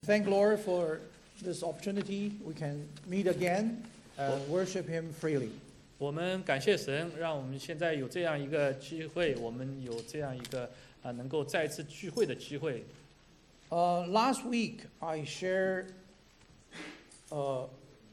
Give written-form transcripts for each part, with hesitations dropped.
Thank Lord for this opportunity. We can meet again and worship Him freely. 我们感谢神，让我们现在有这样一个机会，我们有这样一个能够再次聚会的机会。 Last week I shared. What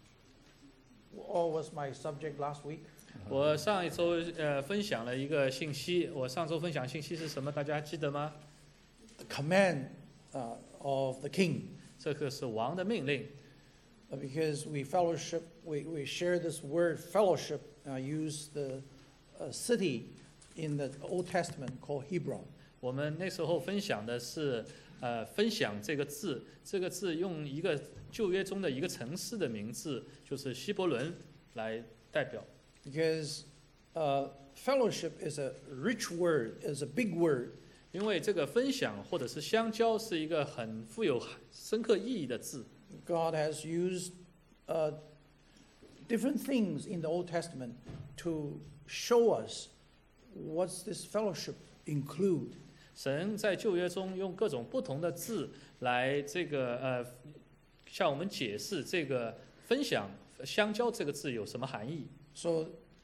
was my subject last week? 我上一周分享了一个信息，我上周分享信息是什么？大家还记得吗？ The command of the King. 这个是王的命令。 Because we fellowship, we share this word fellowship. Use the city in the Old Testament called Hebron. 我们那时候分享的是分享这个字，这个字用一个旧约中的一个城市的名字，就是希伯伦来代表。 Because fellowship is a rich word, is a big word. 因为这个分享或者是相交是一个很富有深刻意义的字。 God has used different things in the Old Testament to show us what's this fellowship include. 神在旧约中用各种不同的字来向我们解释这个分享相交这个字有什么含义。 So,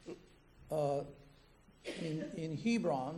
in Hebron,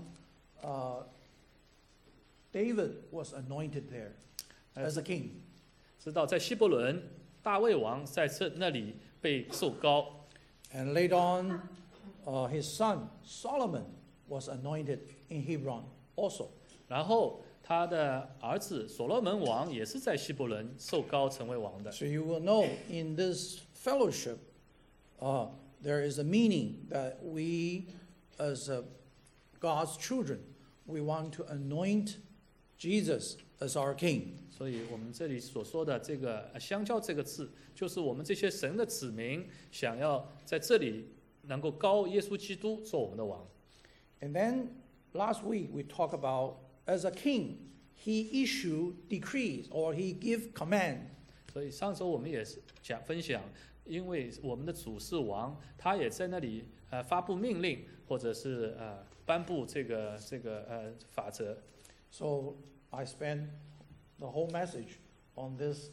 David was anointed there as a king. 知道在希伯伦，大卫王在那里被受膏。 And later on, his son Solomon was anointed in Hebron also. 然后他的儿子所罗门王也是在希伯伦受膏成为王的。 So you will know in this fellowship, there is a meaning that we, as God's children, we want to anoint Jesus as our King. 所以我们这里所说的这个相交这个字，就是我们这些神的子民想要在这里能够膏耶稣基督做我们的王。 And then last week we talked about as a king, he issue decrees or he give command. 所以上周我们也是分享，因为我们的主是王，他也在那里发布命令，或者是颁布这个法则。 So I spent the whole message on this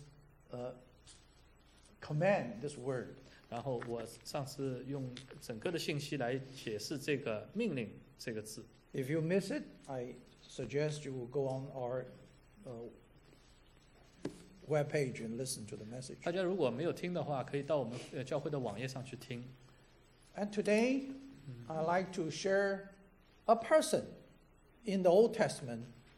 command, this word. 然后我上次用整个的信息来解释这个命令这个字。 If you miss it, I suggest you will go on our web page and listen to the message. 大家如果没有听的话，可以到我们教会的网页上去听。 And today, I'd like to share a person in the Old Testament.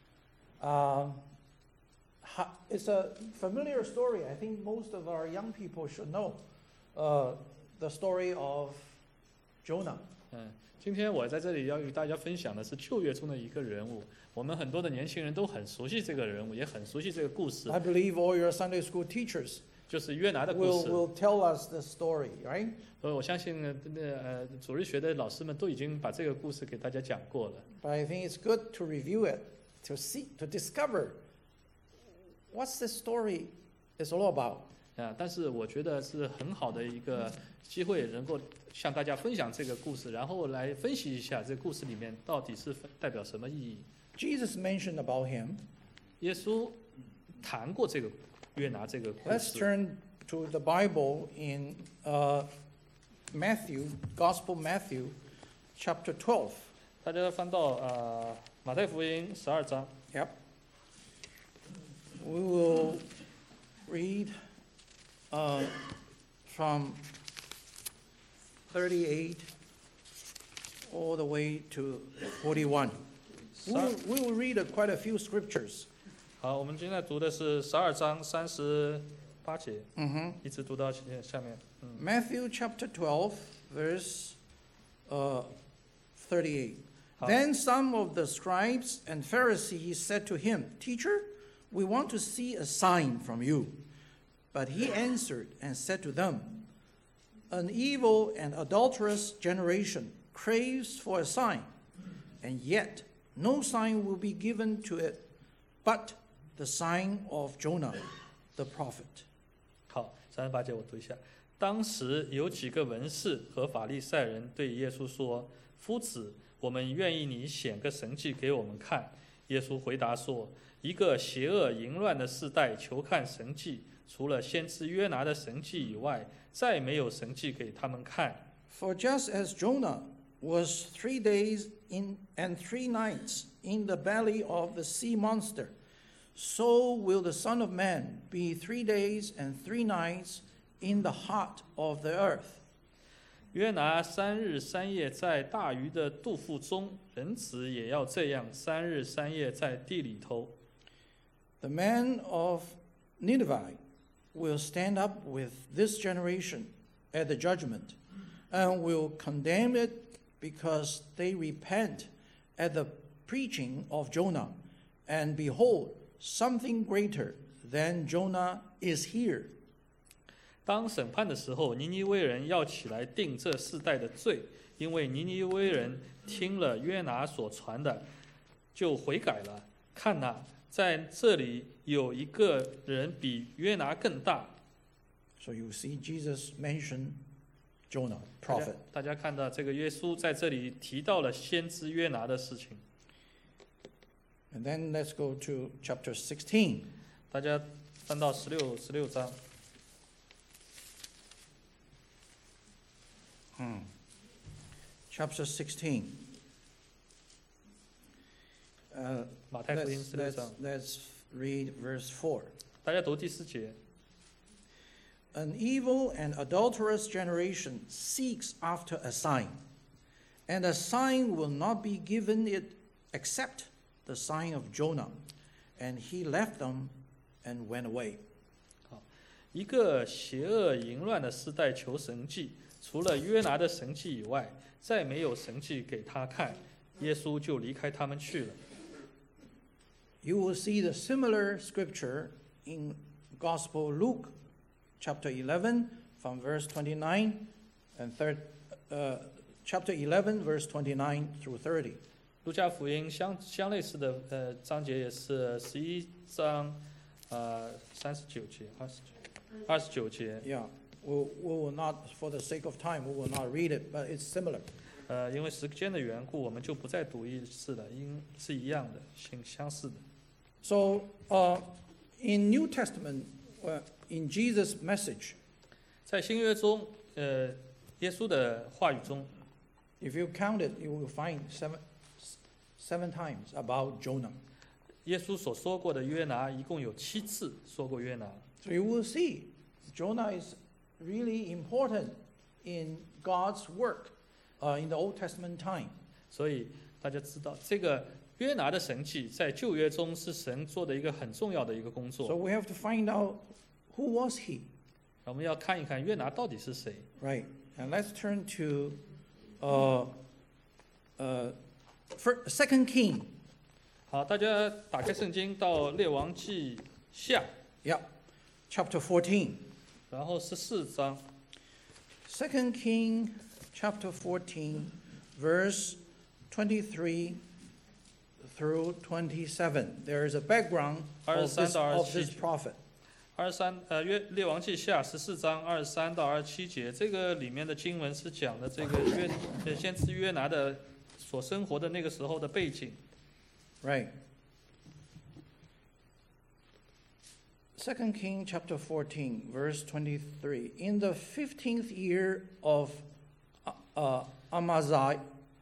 It's a familiar story. I think most of our young people should know the story of Jonah. 今天我在这里要与大家分享的是旧约中的一个人物，我们很多的年轻人都很熟悉这个人物，也很熟悉这个故事。 I believe all your Sunday school teachers 就是约拿的故事。 will tell us the story, right? 所以我相信主日学的老师们都已经把这个故事给大家讲过了。 But I think it's good to review it, to see, to discover what's the story is all about. 但是我觉得是很好的一个机会，能够向大家分享这个故事，然后来分析一下这个故事里面到底是代表什么意义。 Jesus mentioned about him. 耶稣谈过这个约拿这个故 Let's 事。 turn to the Bible in Matthew, Gospel Matthew, chapter 12. 大家翻到马太福音12章。 Yep. We will read from 38 all the way to 41. We will read quite a few scriptures. 好，我们今天读的是12章38节，一直读到下面。 Matthew chapter 12, verse 38. Then some of the scribes and Pharisees said to him, Teacher, we want to see a sign from you. But he answered and said to them, An evil and adulterous generation craves for a sign, and yet no sign will be given to it but the sign of Jonah, the prophet. 好，38节我读一下。当时有几个文士和法利赛人对耶稣说：“夫子，我们愿意你显个神迹给我们看。” 耶稣回答说：“一个邪恶淫乱的世代求看神迹，除了先知约拿的神迹以外，再没有神迹给他们看。 For just as Jonah was 3 days and 3 nights in the belly of the sea monster, so will the Son of Man be 3 days and 3 nights in the heart of the earth. 约拿3日3夜在大鱼的肚腹中，人子也要这样3日3夜在地里头。 The man of Nineveh will stand up with this generation at the judgment and will condemn it because they repent at the preaching of Jonah. And behold, something greater than Jonah is here. 当审判的时候，尼尼微人要起来定这世代的罪，因为尼尼微人听了约拿所传的，就悔改了。看哪，在这里有一个人比约拿更大。 So you see Jesus mention Jonah, prophet. 大家看到这个耶稣在这里提到了先知约拿的事情。 And then let's go to chapter 16. 大家翻到16章。 Chapter 16. 马太福音16章， Let's read verse 4. 大家读第4节。 An evil and adulterous generation seeks after a sign, and a sign will not be given it except the sign of Jonah. And he left them and went away. 一个邪恶淫乱的时代求神迹，除了约拿的神迹以外，再没有神迹给他看。耶稣就离开他们去了。 You will see the similar scripture in Gospel Luke, chapter 11, from verse 29, and chapter 11, verse 29 through 30. 路加福音相类似的章节也是11章39节29节。 Yeah, we will not, for the sake of time, we will not read it, but it's similar. 因为时间的缘故，我们就不再读一次了，因是一样的，相似的。 So, in New Testament, in Jesus' message, 在新约中，耶稣的话语中， if you count it, you will find seven times about Jonah. 耶稣所说过的约拿一共有7次说过约拿。 So you will see, Jonah is really important in God's work in the Old Testament time. 所以大家知道，这个约拿的神迹在旧约中是神做的一个很重要的一个工 So 作。 we have to find out who was he, 我们要看一看约拿到底是谁。 right? And let's turn to 2 King. 好，大家打开圣经到列王记下， Yeah, chapter 14. 然后14章。 2 King chapter 14, verse 23 through 27. There is a background of this prophet. 列王记下14章23到27节，这个里面的经文是讲的这个先知约拿的所生活的那个时候的背景。 Right. 2 King chapter 14, verse 23. In the 15th year of Amaziah,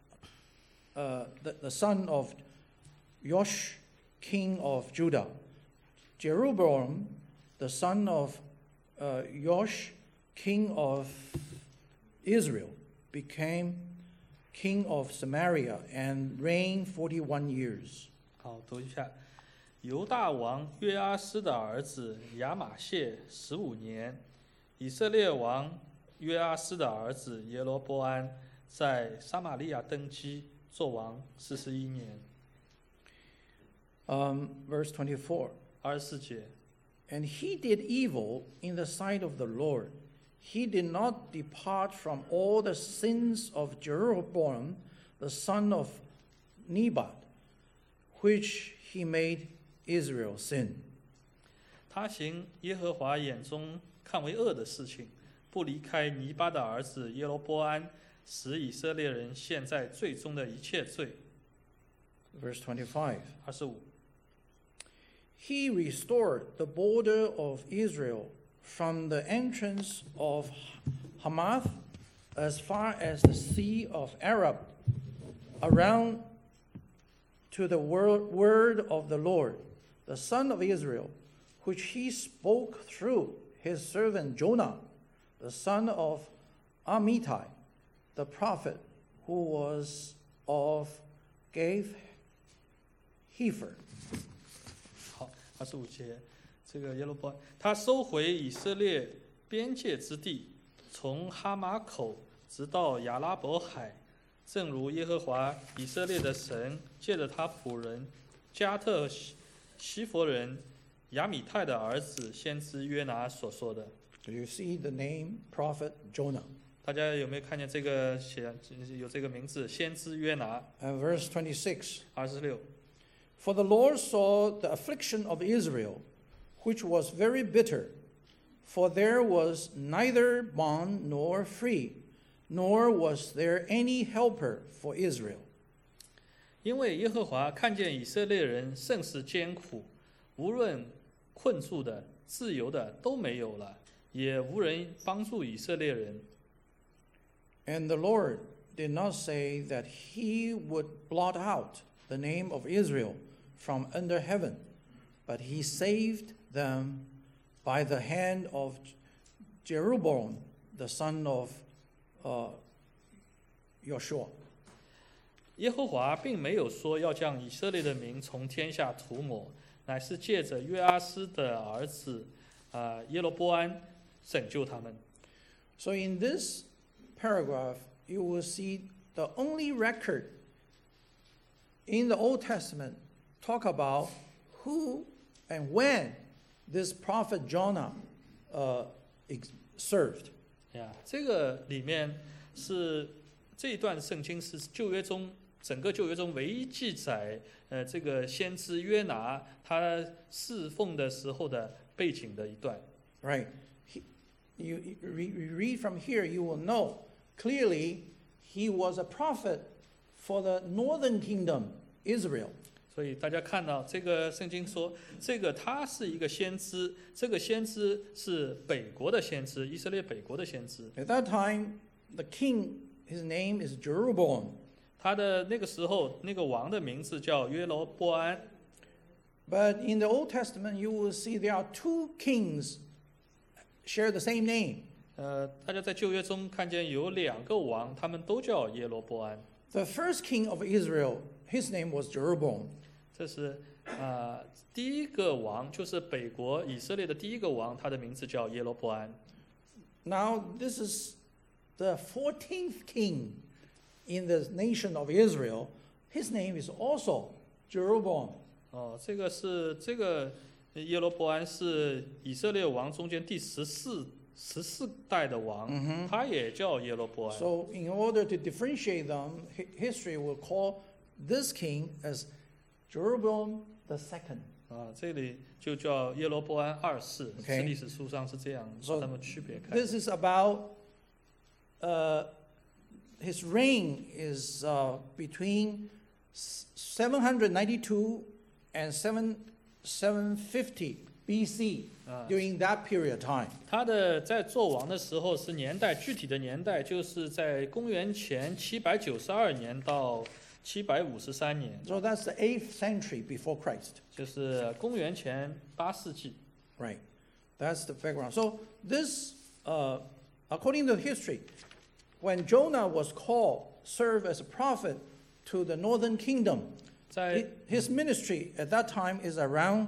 the son of Joash, king of Judah, Jeroboam, the son of Joash, king of Israel, became king of Samaria and reigned 41 years. 好，读一下。犹大王约阿施的儿子亚玛谢15年，以色列王约阿施的儿子耶罗波安在撒玛利亚登基，做王41年。 Verse 24. 24节。 And he did evil in the sight of the Lord. He did not depart from all the sins of Jeroboam, the son of Nebat, which he made Israel sin. 他行耶和华眼中看为恶的事情，不离开尼巴的儿子耶罗波安，使以色列人陷在罪中的一切罪。 Verse 25. 25。 He restored the border of Israel from the entrance of Hamath as far as the Sea of Arab, around to the word of the Lord, the Son of Israel, which he spoke through his servant Jonah, the son of Amittai, the prophet, who was of Gath Hepher. 好，25节，这个耶罗波安他收回以色列边界之地，从哈马口直到亚拉伯海，正如耶和华以色列的神借着他仆人加特希弗人亚米泰的儿子先知约拿所说的。 You see the name prophet Jonah. 大家有没有看见这个有这个名字先知约拿？ And verse 26. 26。 For the Lord saw the affliction of Israel, which was very bitter, for there was neither bond nor free, nor was there any helper for Israel. 因为耶和华看见以色列人甚是艰苦，无论困住的、自由的都没有了，也无人帮助以色列人。 And the Lord did not say that he would blot out the name of Israel from under heaven, but he saved them by the hand of Jeroboam, the son of Joshua. 耶和华并没有说要将以色列的名从天下涂抹，乃是借着约阿斯的儿子耶罗波安拯救他们。 So in this paragraph, you will see the only record in the Old Testament talk about who and when this prophet Jonah served. 这个里面是这一段圣经是旧约中整个旧约中唯一记载这个先知约拿他侍奉的时候的背景的一段。 Right. You read from here, you will know clearly he was a prophet for the northern kingdom, Israel. 所以大家看到这个圣经说，这个他是一个先知，这个先知是北国的先知，以色列北国的先知。 At that time, the king, his name is Jeroboam. 他的那个时候，那个王的名字叫约罗波安。 But in the Old Testament, you will see there are two kings share the same name. 大家在旧约中看见有2个王，他们都叫耶罗波安。 The first king of Israel, his name was Jeroboam. 这是第一个王，就是北国以色列的第一个王，他的名字叫耶罗波安。 Now this is the 14th king in the nation of Israel. His name is also Jeroboam. 这个耶罗波安是以色列王中间第14代的王，他也叫耶罗波安。 So in order to differentiate them, history will call this king as Jeroboam the second. 这里就叫耶罗波安2世， Okay. 是历史书上是这样把他们区别开。 This is about his reign is between 792 and 750 BC. During that period of time. 他的在做王的时候是年代，具体的年代就是在公元前792年到753年， So that's the 8th century before Christ. 就是公元前8世纪。 Right. That's the background. So this, according to history, when Jonah was called, serve as a prophet to the northern kingdom, 在 his ministry at that time is around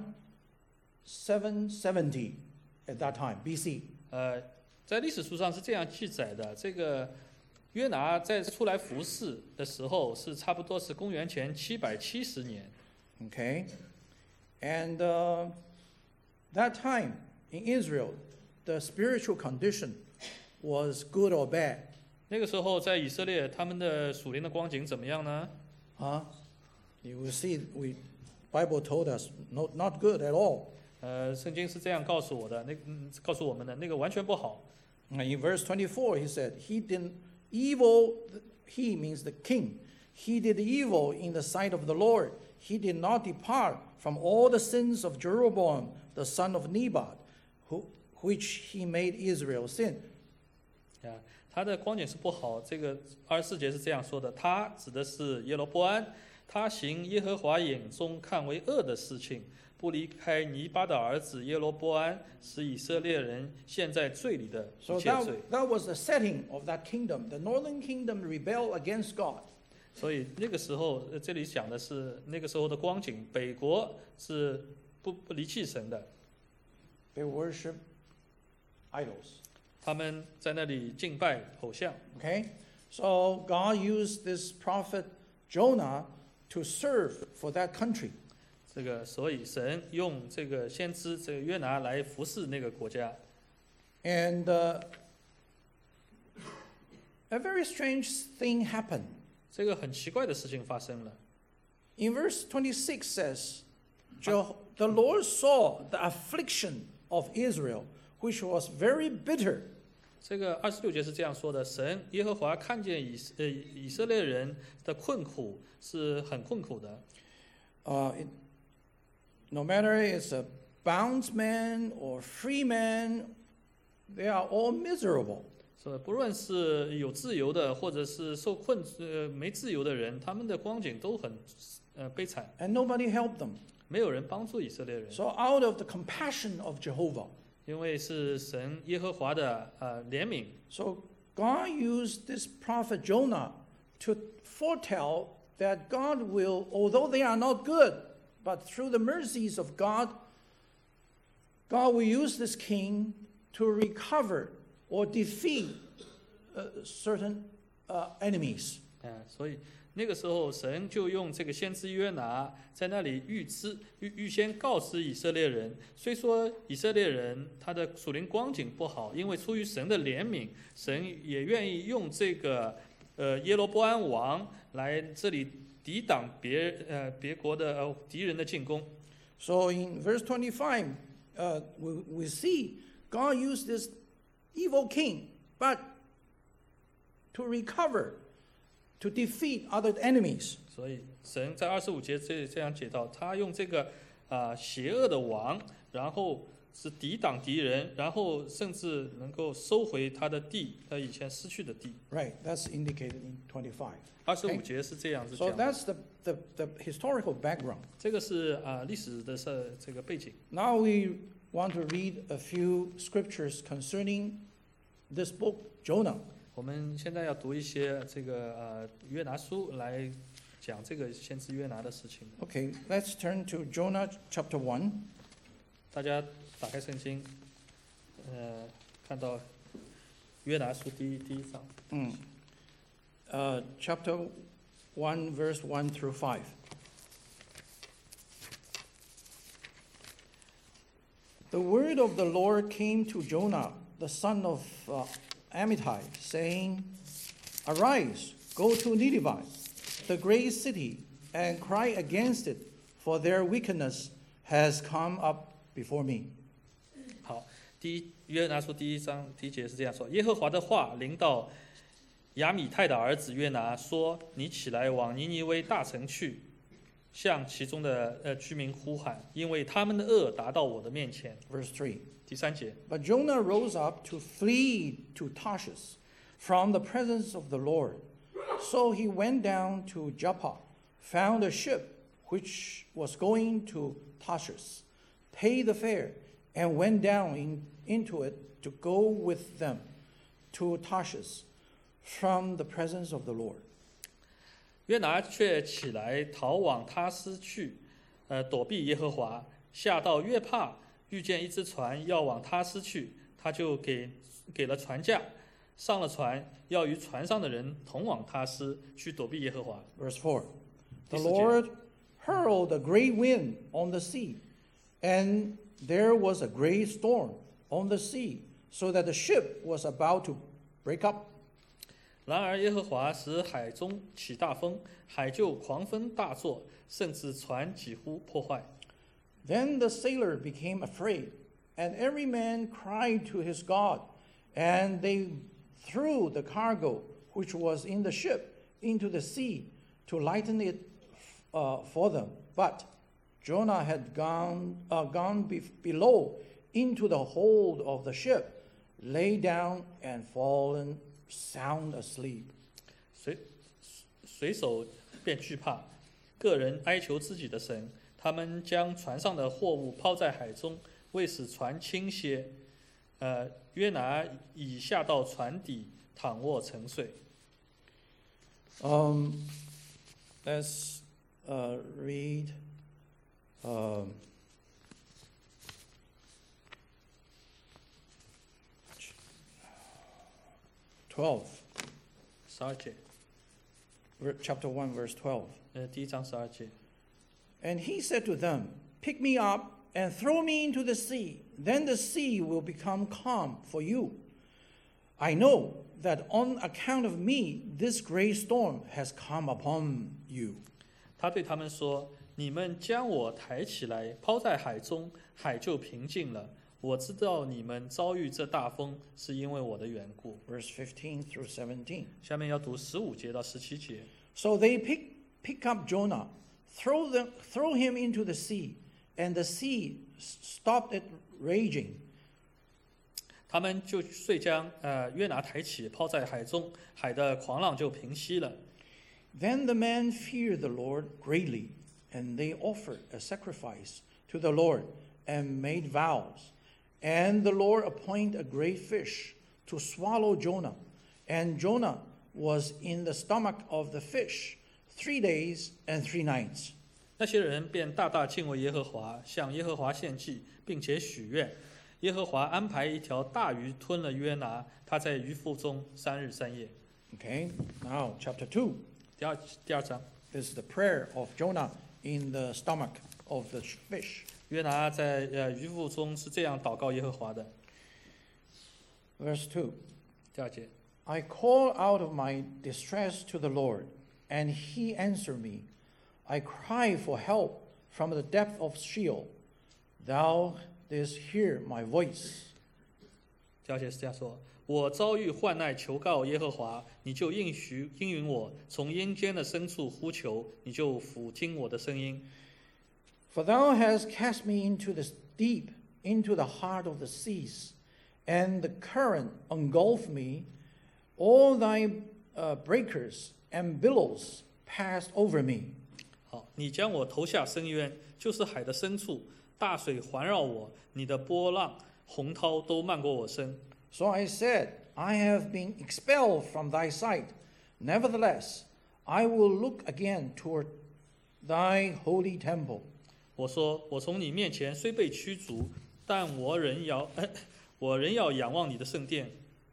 770 at that time, BC. 在历史书上是这样记载的，这个约拿在出来服侍的时候是差不多是公元前770年。 Okay? And that time in Israel, the spiritual condition was good or bad. 那个时候在以色列，他们的属灵的光景怎么样呢？ You will see, Bible told us not good at all. 圣经是这样告诉我的，告诉我们的那个完全不好。 In verse 24, he said, he means the king. He did evil in the sight of the Lord. He did not depart from all the sins of Jeroboam, the son of Nebat, which he made Israel sin. 他的光景是不好。这个24节是这样说的，他指的是耶罗波安，他行耶和华眼中看为恶的事情，不离开尼巴的儿子耶罗波安，使以色列人陷在罪里的一 So 切罪。 that was the setting of that kingdom. The northern kingdom rebelled against God. 所以那个时候，这里讲的是那个时候的光景，北国是不离弃神的， They worship idols. 他们在那里敬拜偶像。 Okay? So God used this prophet Jonah to serve for that country. 这个，所以神用这个先知这个约拿来服侍那个国家。 And a very strange thing happened. 这个很奇怪的事情发生了。 In verse 26 says, the Lord saw the affliction of Israel, which was very bitter. 这个26节是这样说的：神耶和华看见以色列人的困苦是很困苦的。 No matter it's a bondsman or free man, they are all miserable. 所以不论是有自由的，或者是没自由的人，他们的光景都很悲惨。 And nobody helped them. 没有人帮助以色列人。 So out of the compassion of Jehovah, 因为是神耶和华的怜悯， so God used this prophet Jonah to foretell that God will, although they are not good, but through the mercies of God, God will use this king to recover or defeat certain enemies. 所以那个时候神就用这个先知约拿在那里预先告知以色列人，虽说以色列人他的属灵光景不好，因为出于神的怜悯，神也愿意用这个耶罗波安王来这里抵挡别国的敌人的进攻。 So in verse 25, we see God used this evil king, but to recover, to defeat other enemies. 所以神在25节这样解到，他用这个邪恶的王，然后是抵挡敌人，然后甚至能够收回他的地，他以前失去的地。 Right, that's indicated in 25. 25节是这样子 So 讲的。 that's the historical background. 这个是历史的这个背景。 Now we want to read a few scriptures concerning this book, Jonah. 我们现在要读一些这个约拿书来讲这个先知约拿的事情。 Okay, let's turn to Jonah chapter 1. 大家打开圣经，看到约拿书第一章。 Chapter 1, verse 1 through 5. The word of the Lord came to Jonah, the son of Amittai, saying, Arise, go to Nineveh, the great city, and cry against it, for their wickedness has come up before me. 好，约拿书第一章第一节是这样说：耶和华的话临到亚米泰的儿子约拿，说：你起来往尼尼微大城去，向其中的居民呼喊，因为他们的恶达到我的面前。 Verse 3. 第3节， But Jonah rose up to flee to Tarshish from the presence of the Lord. So he went down to Joppa, found a ship which was going to Tarshish, paid the fare, and went down into it to go with them to Tarshish from the presence of the Lord. 约拿却起来逃往他施去，躲避耶和华，下到约帕，遇见一只船要往他施去，他就给了船价，上了船，要与船上的人同往他施，去躲避耶和华。 Verse 4. The 第4节。 Lord hurled a great wind on the sea, and there was a great storm on the sea, so that the ship was about to break up. 然而耶和华使海中起大风，海就狂风大作，甚至船几乎破坏。 Then the sailor became afraid, and every man cried to his God, and they threw the cargo which was in the ship into the sea, to lighten it for them. But Jonah had gone below into the hold of the ship, lay down and fallen sound asleep. 水手便惧怕，个人哀求自己的神，他们将船上的货物抛在海中，为使船倾斜。约拿已下到船底，躺卧沉睡。 Let's read 12节， chapter 1, verse 12. 第1章12节。 And he said to them, Pick me up and throw me into the sea. Then the sea will become calm for you. I know that on account of me, this great storm has come upon you. 他对他们说：“你们将我抬起来，抛在海中，海就平静了。我知道你们遭遇这大风，是因为我的缘故。” Verse 15 through 17. 下面要读15节到17节。 So they pick up Jonah, throw him into the sea, and the sea stopped it raging. 他们就遂将约拿抬起，抛在海中，海的狂浪就平息了。 Then the men feared the Lord greatly, and they offered a sacrifice to the Lord and made vows. And the Lord appointed a great fish to swallow Jonah, and Jonah was in the stomach of the fish 3 days and 3 nights. 那些人便大大敬畏耶和华，向耶和华献祭，并且许愿。耶和华安排一条大鱼吞了约拿，他在鱼腹中3日3夜。 Okay, now chapter 2. 第二章， This is the prayer of Jonah in the stomach of the fish. 约拿在鱼腹中是这样祷告耶和华的。 Verse 2. 第2节， I call out of my distress to the Lord, and he answered me. I cry for help from the depth of Sheol. Thou didst hear my voice. 第2节是这样说：我遭遇患难，求告耶和华，你就应允我；从阴间的深处呼求，你就俯听我的声音。 For thou hast cast me into the deep, into the heart of the seas, and the current engulfed me. All thy breakers and billows passed over me. 好，你将我投下深渊，就是海的深处，大水环绕我，你的波浪、洪涛都漫过我身。 So I said, I have been expelled from thy sight. Nevertheless, I will look again toward thy holy temple. 我说，我从你面前虽被驱逐，但我仍要仰望你的圣殿。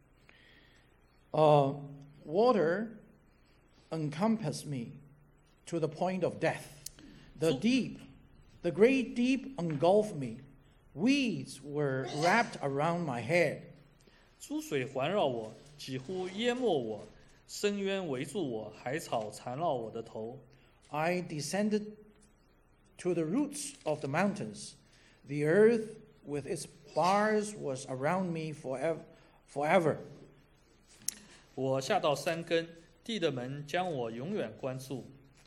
Water encompassed me to the point of death. The great deep engulfed me. Weeds were wrapped around my head. 诸水环绕我，几乎淹没我；深渊围住我，海草缠绕我的头。 I descended to the roots of the mountains. The earth with its bars was around me forever. 我下到山根，地的门将我永远关住。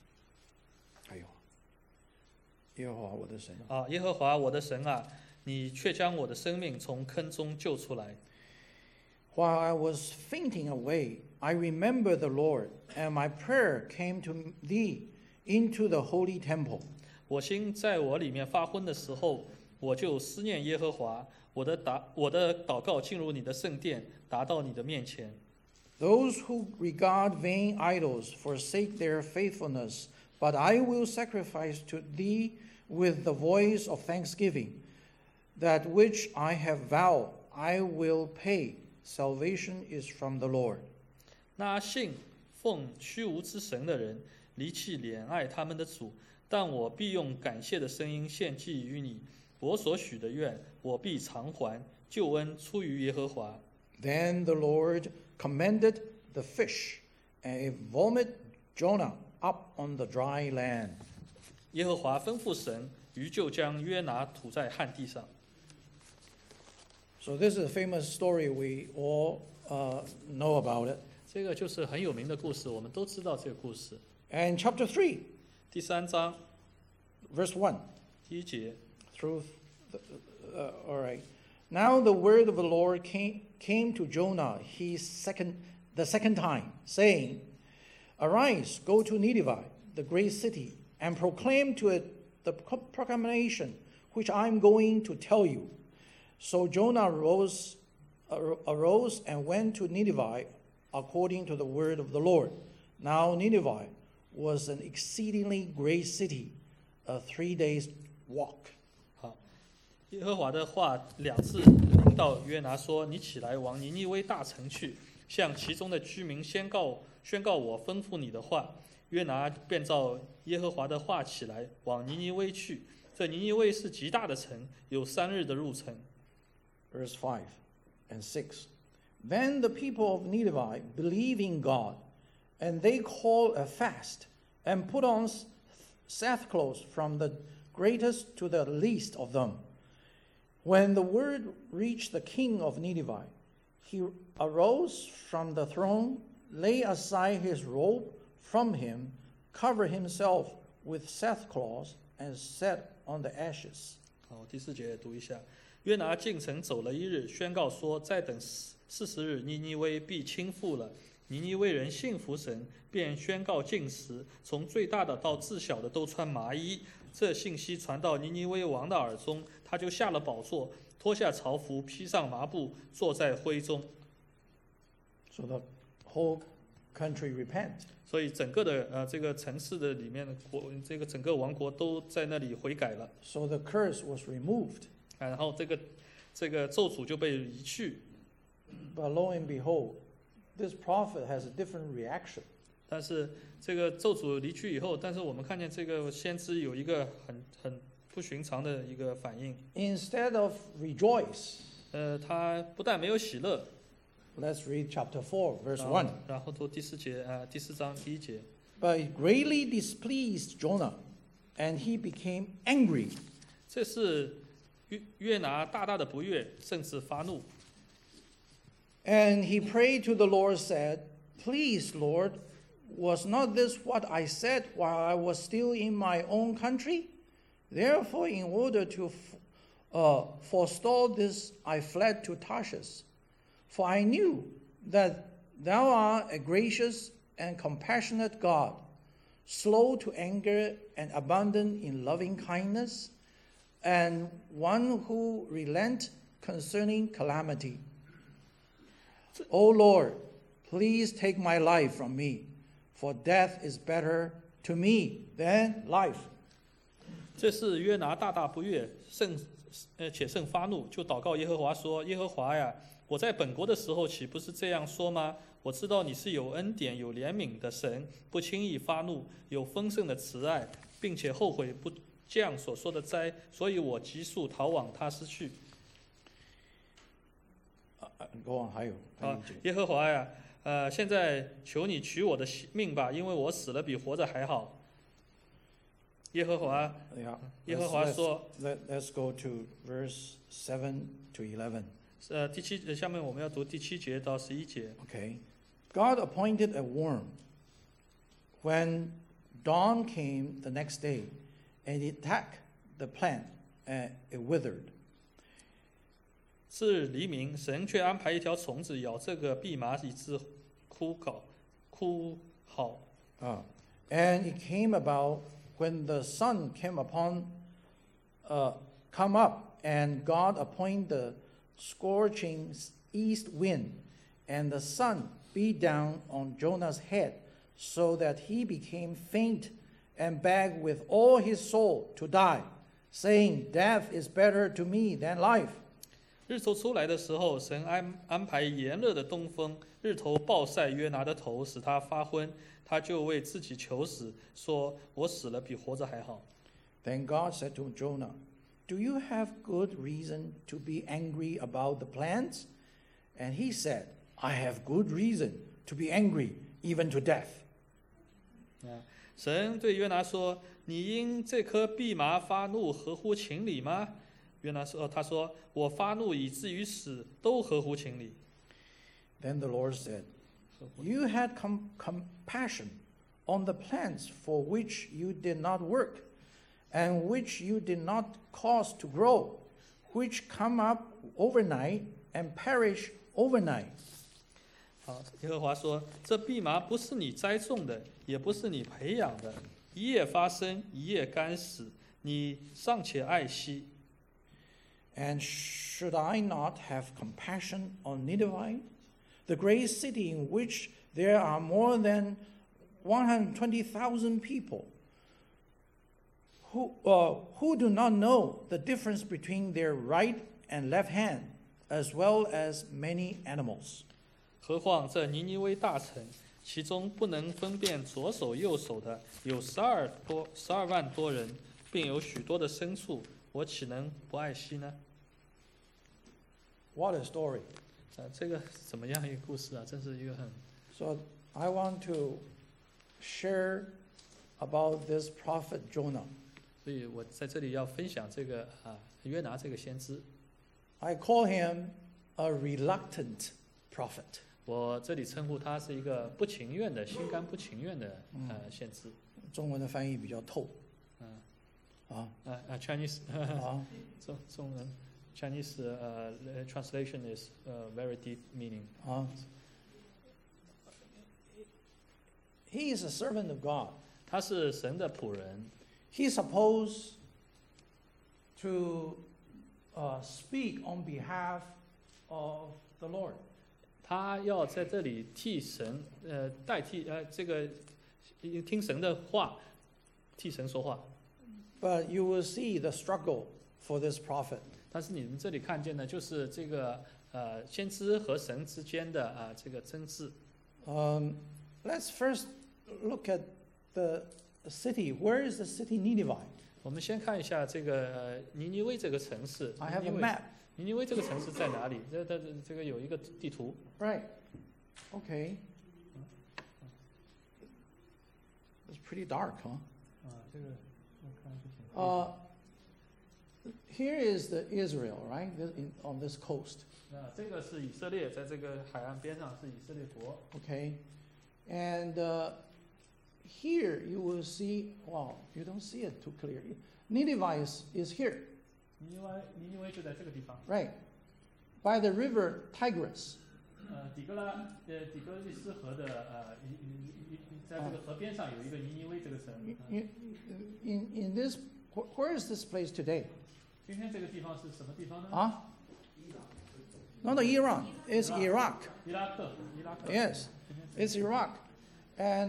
耶和华我的神啊，耶和华我的神啊，你却将我的生命从坑中救出来。 While I was fainting away, I remembered the Lord, and my prayer came to thee into the holy temple. 我心在我里面发昏的时候，我就思念耶和华，我的祷告进入你的圣殿，达到你的面前。 Those who regard vain idols forsake their faithfulness, but I will sacrifice to thee with the voice of thanksgiving. That which I have vowed, I will pay. Salvation is from the Lord. 那信奉虚无之神的人，离弃怜爱他们的主，但我必用感谢的声音献祭于你。我所许的愿，我必偿还。救恩出于耶和华。 Then the Lord commanded the fish, and it vomited Jonah up on the dry land. 耶和华吩咐神，鱼就将约拿吐在旱地上。 So this is a famous story we all know about it. 这个就是很有名的故事，我们都知道这个故事。 And chapter 3, 第3章 verse 1 第1节， through, all right. Now the word of the Lord came to Jonah the second time, saying, Arise, go to Nineveh, the great city, and proclaim to it the proclamation which I am going to tell you. So Jonah arose and went to Nineveh according to the word of the Lord. Now Nineveh was an exceedingly great city, a 3 days' walk. 好，耶和华的话2次临到约拿说：“你起来，往尼尼微大城去，向其中的居民宣告我吩咐你的话。”约拿便照耶和华的话起来，往尼尼微去。这尼尼微是极大的城，有3日的路程。 Verse 5 and 6. Then the people of Nineveh believed in God, and they called a fast and put on sackcloth from the greatest to the least of them. When the word reached the king of Nineveh, he arose from the throne, laid aside his robe from him, covered himself with sackcloth, and sat on the ashes. 好，第4节读一下。约拿进城走了1日，宣告说：“再等40日，尼尼微必倾覆了。”尼尼微人信服神，便宣告禁食，从最大的到至小的都穿麻衣。这信息传到尼尼微王的耳中，他就下了宝座，脱下朝服，披上麻布，坐在灰中。 So the whole country repent. 所以整个的这个城市的里面的这个整个王国都在那里悔改了。 So the curse was removed. 然后这个咒诅就被移去。 But lo and behold, this prophet has a different reaction. 但是这个咒诅离去以后，但是我们看见这个先知有一个很不寻常的一个反应。 Instead of rejoice, 他不但没有喜乐。 Let's read chapter 4, verse 1. 然后读第4章第1节。 But it greatly displeased Jonah, and he became angry. 这是约拿大大的不悦，甚至发怒。 And he prayed to the Lord, said, Please, Lord, was not this what I said while I was still in my own country? Therefore, in order to forestall this, I fled to Tarshish. For I knew that thou art a gracious and compassionate God, slow to anger and abundant in loving kindness, and one who relents concerning calamity. O Lord, please take my life from me, for death is better to me than life. 这是约拿大大不悦，且甚发怒，就祷告耶和华说：“耶和华呀，我在本国的时候岂不是这样说吗？我知道你是有恩典、有怜悯的神，不轻易发怒，有丰盛的慈爱，并且后悔不降所说的灾，所以我急速逃往他施去。” Go on, 还有耶和华呀，现在求你取我的命吧，因为我死了比活着还好。耶和华说 Let's go to verse 7 to 11. 下面我们要读第7节到11节。 Okay. God appointed a worm. When dawn came the next day, and it attacked the plant, and it withered. 次日黎明，神却安排一条虫子咬这个蓖麻，以致枯好。 And it came about when the sun came up, and God appointed the scorching east wind, and the sun beat down on Jonah's head, so that he became faint and begged with all his soul to die, saying, Death is better to me than life. 日头出来的时候，神安排炎热的东风，日头暴晒约拿的头，使他发昏，他就为自己求死，说：“我死了比活着还好。” Then God said to Jonah, Do you have good reason to be angry about the plants? And he said, I have good reason to be angry, even to death. 神对约拿说：“你因这棵蓖麻发怒，合乎情理吗？”约拿说：“他说我发怒以至于死，都合乎情理。” Then the Lord said, You had compassion on the plants for which you did not work, and which you did not cause to grow, which come up overnight and perish overnight. 好，耶和华说：“这蓖麻不是你栽种的，也不是你培养的，一夜发生，一夜干死，你尚且爱惜。 And should I not have compassion on Nineveh, the great city in which there are more than 120,000 people, who do not know the difference between their right and left hand, as well as many animals? 何况这尼尼微大城，其中不能分辨左手右手的有12万多人，并有许多的牲畜，我岂能不爱惜呢？” What a story. 这个怎么样一个故事啊？真是一个很 So I want to share about this prophet Jonah. 所以我在这里要分享这个约拿这个先知， I call him a reluctant prophet. 我这里称呼他是一个不情愿的、心甘不情愿的先知。 中文的翻译比较透。 Chinese 中文 Chinese translation is very deep meaning. He is a servant of God. 他是神的仆人， He's supposed to speak on behalf of the Lord. 他要在这里替神代替这个听神的话，替神说话。 But you will see the struggle for this prophet. 但是你们这里看见的就是这个先知和神之间的这个争执。 Let's first look at the city. Where is the city Nineveh? 我们先看一下这个尼尼微这个城市。 I have a map. 尼尼微这个城市在哪里？这个有一个地图。 Right. Okay. It's pretty dark, huh? 这个我看是挺。 Here is the Israel, right? On this coast. 这个是以色列，在这个海岸边上是以色列国。 Okay. And here you will see, wow, you don't see it too clear. Nineveh is here, 尼尼微就在这个地方。 right? By the river Tigris. 底格利斯河的在这个河边上有一个尼尼微这个城。 In this, where is this place today? 今天这个地方是什么地方呢？ Not Iran. It's Iraq. 伊拉克。 Yes, it's Iraq. And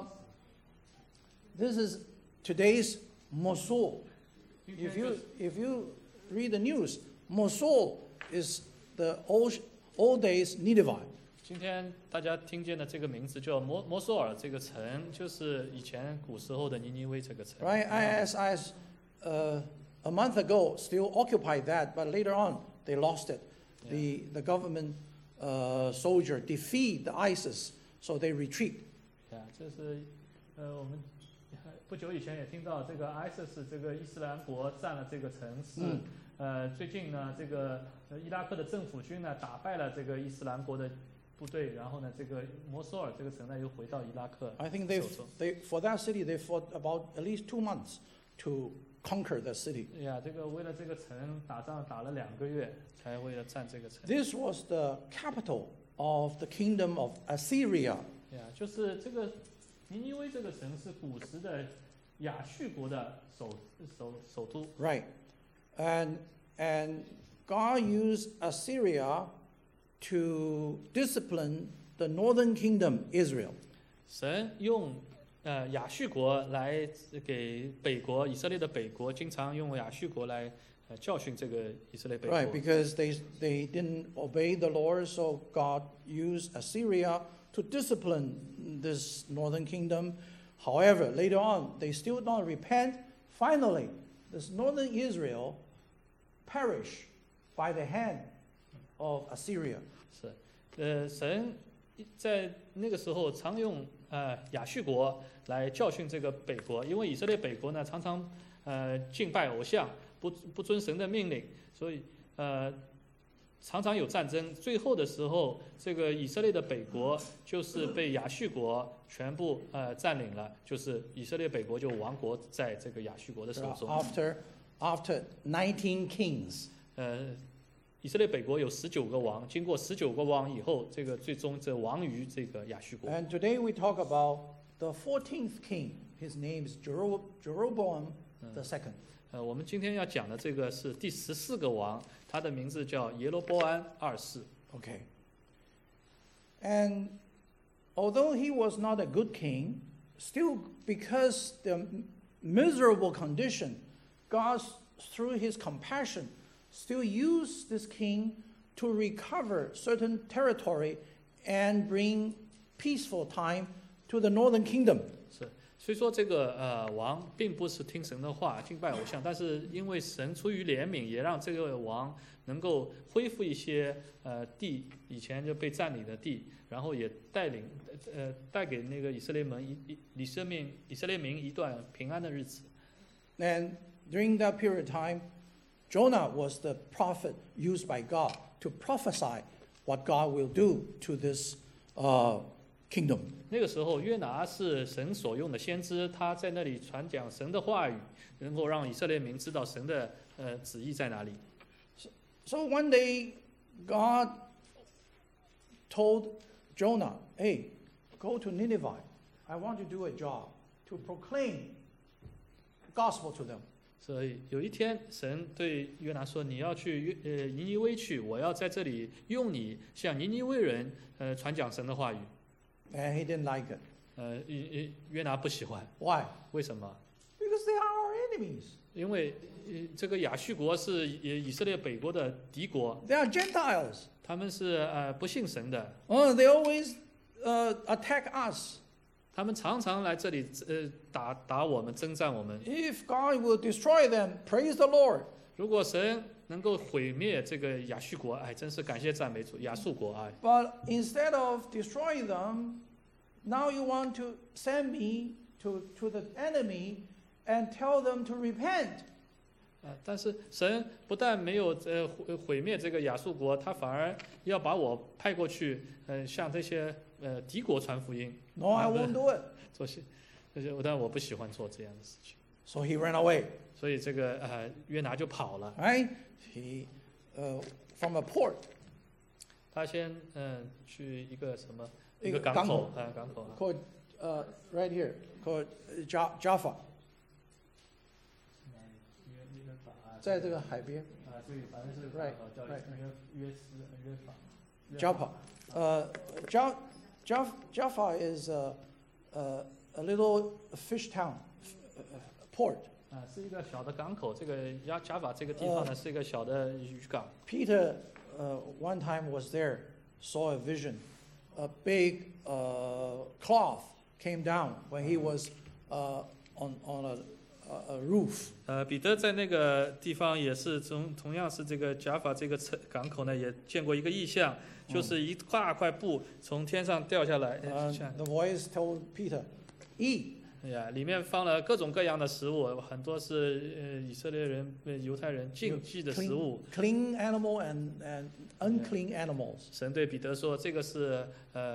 this is today's Mosul. If you read the news, Mosul is the old days Nineveh. 今天大家听见的这个名字叫摩索尔这个城，就是以前古时候的尼尼微这个城。 Right? ISIS a month ago still occupied that, but later on they lost it. The government soldier defeat the ISIS, so they retreat. 这是我们不久以前也听到这个 ISIS 这个伊斯兰国占了这个城市。最近呢，这个伊拉克的政府军呢打败了这个伊斯兰国的部队，然后呢，这个摩索尔这个城呢又回到伊拉克。 I think they for that city they fought about at least 2 months to conquer the city. 这个为了这个城打仗打了2个月，才为了占这个城。 This was the capital of the kingdom of Assyria. 就是这个尼尼微这个城是古时的亚述国的首都。 Right. And God used Assyria to discipline the northern kingdom, Israel. 神用亚述国来给北国以色列的北国，经常用亚述国来教训这个以色列北国。 Right, because they didn't obey the Lord, so God used Assyria to discipline this northern kingdom. However, later on, they still don't repent. Finally, this northern Israel perished by the hand of Assyria. 是，神在那个时候常用亚述国来教训这个北国，因为以色列北国呢常常敬拜偶像，不遵神的命令，所以常常有战争，最后的时候，这个以色列的北国就是被亚述国全部占领了，就是以色列北国就亡国在这个亚述国的手中。 After 19 kings. 以色列北国有19个王，经过19个王以后，这个最终这亡于这个亚述国。 And today we talk about the 14th king. His name is Jeroboam the second. 我们今天要讲的这个是第14个王，他的名字叫耶罗波安二世。 Okay. And although he was not a good king, still because the miserable condition, God through his compassion still used this king to recover certain territory and bring peaceful time to the northern kingdom. 是，虽说这个王并不是听神的话，敬拜偶像，但是因为神出于怜悯，也让这个王能够恢复一些地以前就被占领的地，然后也带给那个以色列民一段平安的日子。 And during that period of time, Jonah was the prophet used by God to prophesy what God will do to this kingdom. 那个时候，约拿是神所用的先知，他在那里传讲神的话语，能够让以色列民知道神的旨意在哪里。 So one day, God told Jonah, "Hey, go to Nineveh. I want to do a job to proclaim gospel to them." 所以有一天，神对约拿说：“你要去尼尼微去，我要在这里用你向尼尼微人传讲神的话语。” And he didn't like it. 约拿不喜欢。 Why? 为什么？ Because they are our enemies. 因为这个亚述国是以色列北国的敌国， They are Gentiles. 他们是不信神的， They always attack us. 他们常常来这里打我们，征战我们。 If God will destroy them, praise the Lord. 如果神能够毁灭这个亚述国，哎，真是感谢赞美主，亚述国哎。 But instead of destroying them, now you want to send me to the enemy and tell them to repent. 但是神不但没有毁灭这个亚述国，他反而要把我派过去，向这些敌国传福音。 No, I won't do it. 但我不喜欢做这样的事情。 So he ran away. 所以这个约拿就跑了。 Right? He from a port. 他先去一个什么一个港口港口 called right here called Jaffa. 在这个海边。 对，反正是 Right, 叫 right. 约法。 Jaffa is a little fish town, port. 是一个小的港口。这个加法这个地方呢，是一个小的渔港。 Peter one time was there, saw a vision. A big cloth came down when he was on a roof. 彼得在那个地方也是同样是这个加法这个港口呢，也见过一个异象，就是一大块布从天上掉下来。 The voice told Peter, "Eat." 哎呀，里面放了各种各样的食物，很多是以色列人、犹太人禁忌的食物。 Clean animal and unclean animals. 神对彼得说：“这个是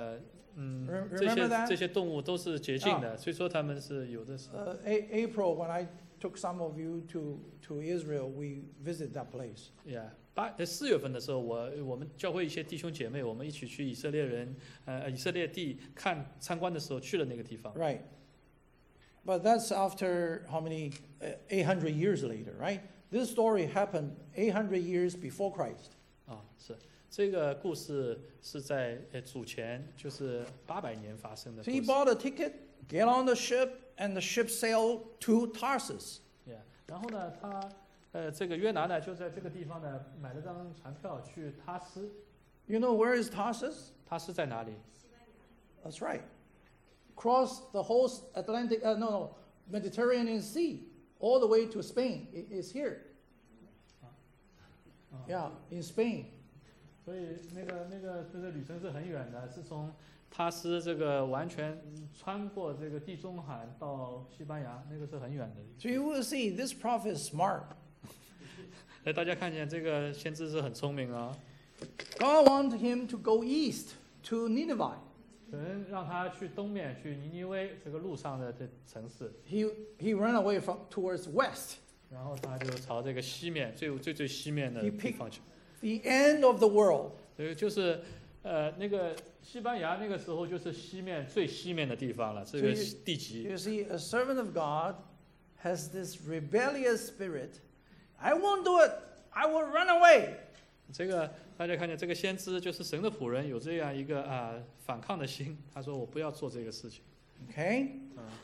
这些动物都是洁净的，所以说他们是有的是。” April, when I took some of you to Israel, we visit that place. Yeah. 4月份的时候，我们教会一些弟兄姐妹，我们一起去以色列地参观的时候去了那个地方。 Right. But that's after how many 800 years later, right? This story happened 800 years before Christ. 是这个故事是在主前就是800年发生的故 So 事。 he bought a ticket, get on the ship, and the ship sailed to Tarsus. Yeah. 然后呢，他这个约拿呢就在这个地方呢买了张船票去他斯。 You know where is Tarsus? 他斯在哪里？ That's right. Cross the whole Mediterranean Sea, all the way to Spain. It is here. Yeah, in Spain. 所以那个这个旅程是很远的，是从他斯这个完全穿过这个地中海到西班牙，那个是很远的。 So you will see this prophet is smart. 大家看见这个先知是很聪明啊。 God wanted him to go east to Nineveh. 神让他去东面，去尼尼微这个路上的这城市， He ran away towards west. 然后他就朝这个西面最西面的 He 地 picked 方去。 the end of the world. 所以就是那个西班牙那个时候就是最西面的地方了，这个地级。 You see, a servant of God has this rebellious spirit. I won't do it. I will run away. 这个大家看见，这个先知就是神的仆人，有这样一个反抗的心。他说：“我不要做这个事情。” Okay?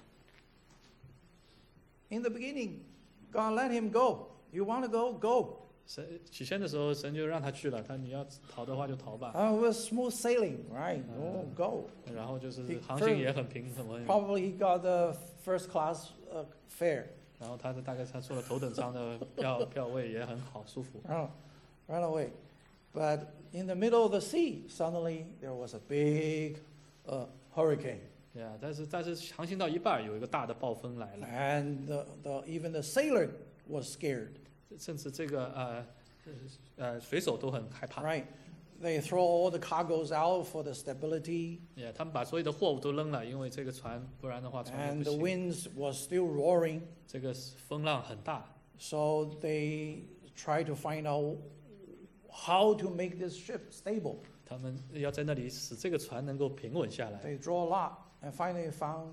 In the beginning, God let him go. You want to go? Go. 神起先的时候，神就让他去了。你要逃的话就逃吧。 It was smooth sailing, right? Go. 然后就是航行也很平很稳。 Probably he got the first class fare. 然后他大概坐了头等舱的票位也很好，舒服。 Run away. But in the middle of the sea, suddenly there was a big hurricane. 对啊，但是航行到一半，有一个大的暴风来了， And even the sailor was scared. 甚至这个水手都很害怕。 Right? They throw all the cargoes out for the stability. 他们把所有的货物都扔了，因为这个船，不然的话船 And 不 the 行。 winds was still roaring. 这个风浪很大， So they try to find out how to make this ship stable. 他们要在那里使这个船能够平稳下来。 They draw a lot and finally found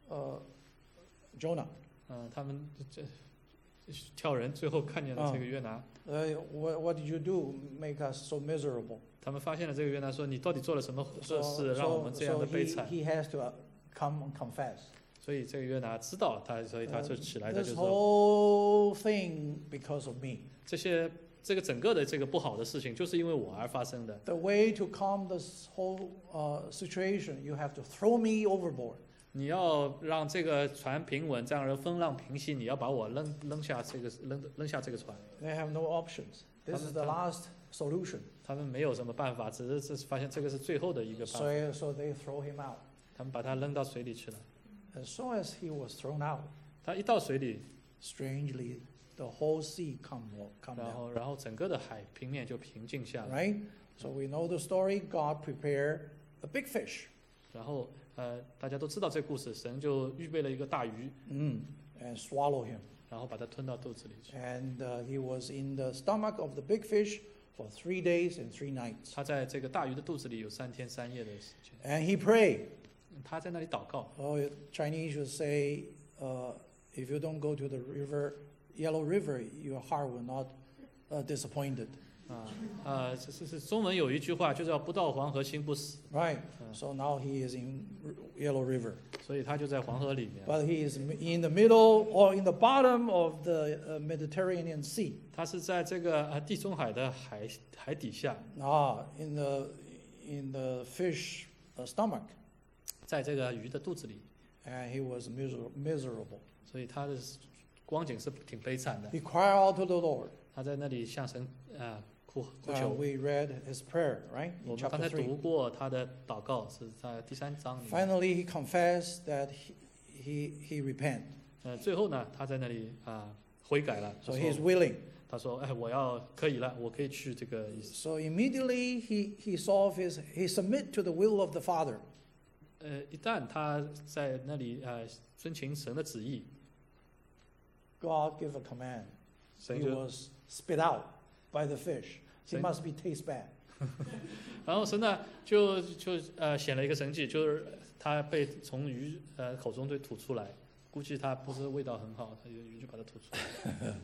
Jonah. 他们挑人，最后看见了这个约拿。 What did you do? Make us so miserable. 他们发现了这个约拿，说你到底做了什么 So, 事，让我们这样的悲惨？ he has to come and confess. 所以这个约拿知道他，所以他就起来，他 This 就说 whole thing because of me. 这个整个的这个不好的事情，就是因为我而发生的。 The way to calm this whole situation, you have to throw me overboard. 你要让这个船平稳，这样让风浪平息，你要把我扔下这个船。 They have no options. This is the last solution. 他们没有什么办法，只是发现这个是最后的一个办法。 So they throw him out. 他们把他扔到水里去了。 As soon as he was thrown out, 他一到水里， strangely, the whole sea come down. 然后整个的海平面就平静下来。 Right? So we know the story. God prepared a big fish. 然后大家都知道这个故事，神就预备了一个大鱼， And swallow him. 然后把它吞到肚子里去。 And he was in the stomach of the big fish for 3 days and 3 nights. 他在这个大鱼的肚子里有3天3夜的时间。 And he prayed. 他在那里祷告。 Chinese would say, if you don't go to the river, Yellow River, your heart will not disappointed. 是中文有一句话，就叫不到黄河心不死。 Right. So now he is in Yellow River. 所以他就在黄河里面。 But he is in the middle or in the bottom of the Mediterranean Sea. 他是在这个地中海的海底下， In the fish stomach. 在这个鱼的肚子里， And he was miserable. 所以他的光景是挺悲惨的。 He cried out to the Lord. 他在那里向神哭求。 We read his prayer, right? 我 In 们刚 chapter 才 3. 读过他的祷告，是在第3章里面。 Finally, he confessed that he repent. 最后呢，他在那里悔改了。 So he's willing. 他说：“我可以了，我可以去这个意思。” So immediately he submit to the will of the Father. 一旦他在那里遵行神的旨意， God gave a command. 神 He 就 was spit out by the fish. He 神- must be taste bad. 然后神呢就显了一个神迹，就是他被从鱼口中被吐出来，估计他不是味道很好，他鱼就把它吐出来。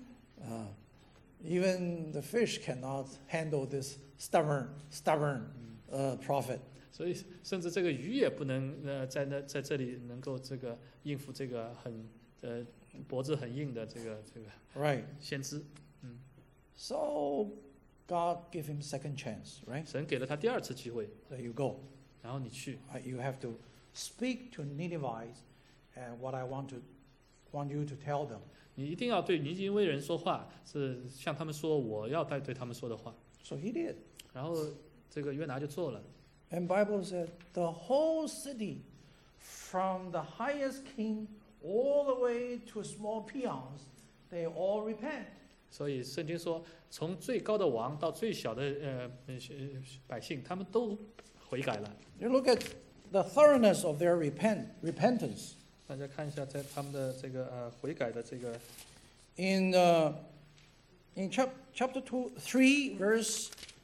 Even the fish cannot handle this stubborn prophet. 所以甚至这个鱼也不能在这里能够这个应付这个很脖子很硬的这个 Right. 先知。 So God gave him second chance, right? 神给了他第2次机会， There you go. 然后你去， You have to speak to Ninevites, and what I want you to tell them. 你一定要对尼尼微人说话，是向他们说我要对他们说的话。 So he did. 然后这个约拿就做了。 And Bible said the whole city, from the highest king all the way to small peons, they all repent. 所以圣经说，从最高的王到最小的百姓，他们都悔改了。 You look at the thoroughness of their repentance. 大家看一下，在他们的这个悔改的这个 In chapter 3, verse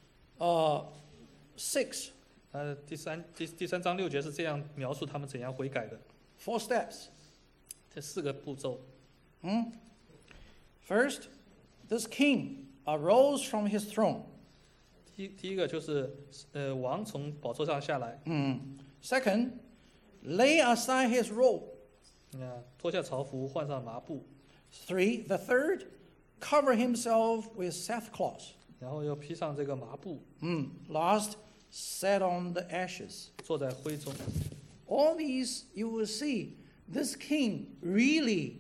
6, 第三章6节是这样描述他们怎样悔改的， 4 steps. 这4个步骤。 First, this king arose from his throne. 第一个就是王从宝座上下来， Second, lay aside his robe. 脱下朝服，换上麻布， The third, cover himself with sackcloth. 然后又披上这个麻布， Last, sat on the ashes. 坐在灰中。 All these, you will see, this king really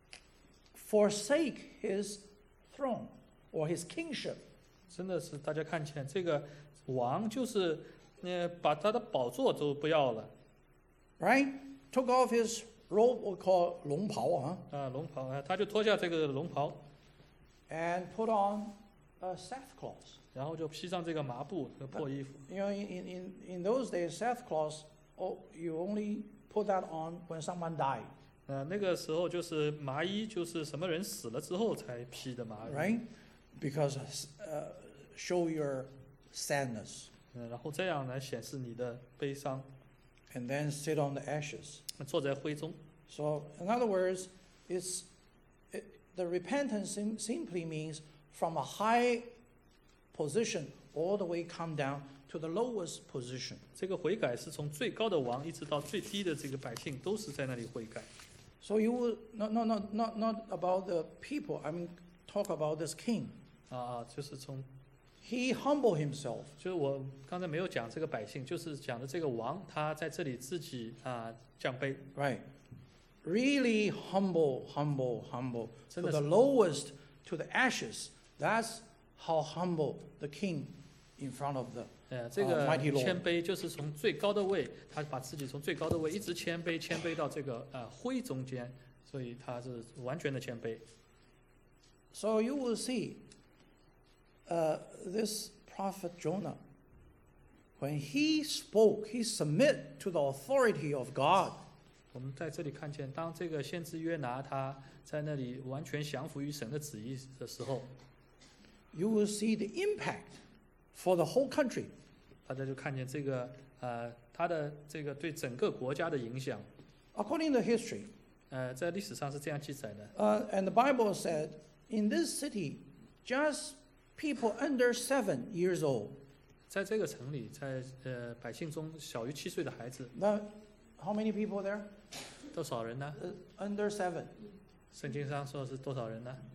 forsake his throne or his kingship. 真的是大家看见这个王就是把他的宝座都不要了， Right? Took off his robe, we call 龙袍, 龙袍，他就脱下这个龙袍， and put on a sackcloth. 然后就披上这个麻布和破衣服。 You know, in those days, sackcloth, you only put that on when someone died, 那个时候就是麻衣，就是什么人死了之后才披的麻衣， right? Because show your sadness, 然后这样来显示你的悲伤， and then sit on the ashes. 坐在灰中。 So, in other words, the repentance simply means from a high position all the way come down to the lowest position. 这个悔改是从最高的王一直到最低的这个百姓，都是在那里悔改。 So you will not about the people. I mean, talk about this king. 就是从， He humbled himself. 就是我刚才没有讲这个百姓，就是讲的这个王，他在这里自己降卑， Right. Really humble to 真的 the 是 lowest, to the ashes. That's how humble the king in front of the 这个 mighty Lord. 谦卑就是从最高的位，他把自己从最高的位一直谦卑到这个灰中间，所以他是完全的谦卑。 So you will see this prophet Jonah, when he spoke, he submit to the authority of God. 我们在这里看见，当这个先知约拿他在那里完全降服于神的旨意的时候， You will see the impact for the whole country. 大家就看见这个他的这个对整个国家的影响。 According to history, 在历史上是这样记载的。 and the Bible said, in this city, just people under 7 years old. 在这个城里，在百姓中小于7岁的孩子， Now, how many people there? 多少人呢？ Under 7. 圣经上说是多少人呢？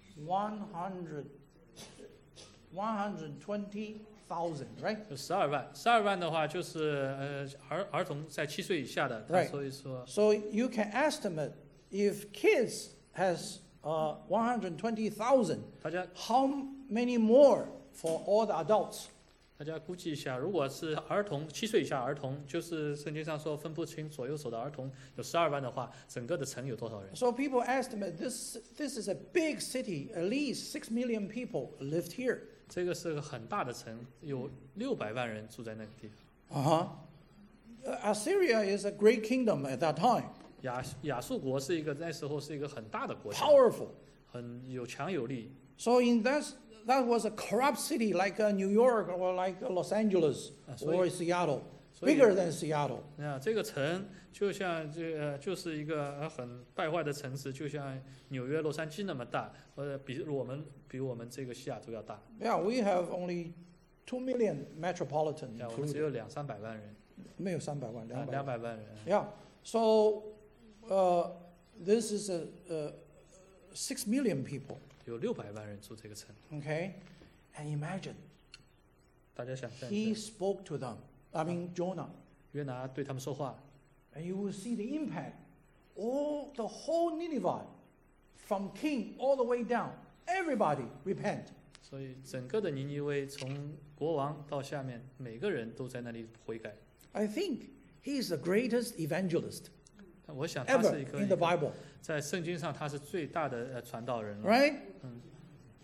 120,000, right? 有12万。12万的话，就是儿童在7岁以下的。 Right. 所以说， So you can estimate if kids has 120,000, 大家 how many more for all the adults? 估计一下，如果是儿童7岁以下儿童，就是圣经上说分不清左右手的儿童有12万的话，整个的城有多少人？ So people estimate this is a big city, at least 6 million people lived here. 这个是个很大的城，有600万人住在那个地方。 Assyria is a great kingdom at that time, 亚述国是一个那时候是一个很大的国家， powerful. 很有强有力。 So that was a corrupt city like New York or like Los Angeles or Seattle, bigger than Seattle. 这个城就像就是一个很败坏的城市，就像纽约、洛杉矶那么大，或者比我们这个西雅图要大。 Yeah, we have only 2 million metropolitan 我们只 included. 有200-300万人， 没有300万 200万人。 Yeah, so this is 6 million people. 有600万人住这个城。 Okay, and imagine 大家想象 he spoke to them. I mean Jonah, 约拿对他们说话， and you will see the impact. All the whole Nineveh, from king all the way down, everybody repent. 所以整个的尼尼微从国王到下面，每个人都在那里悔改。 I think he is the greatest evangelist 但我想他 ever 是一个 in the Bible, 在圣经上他是最大的传道人了。 right?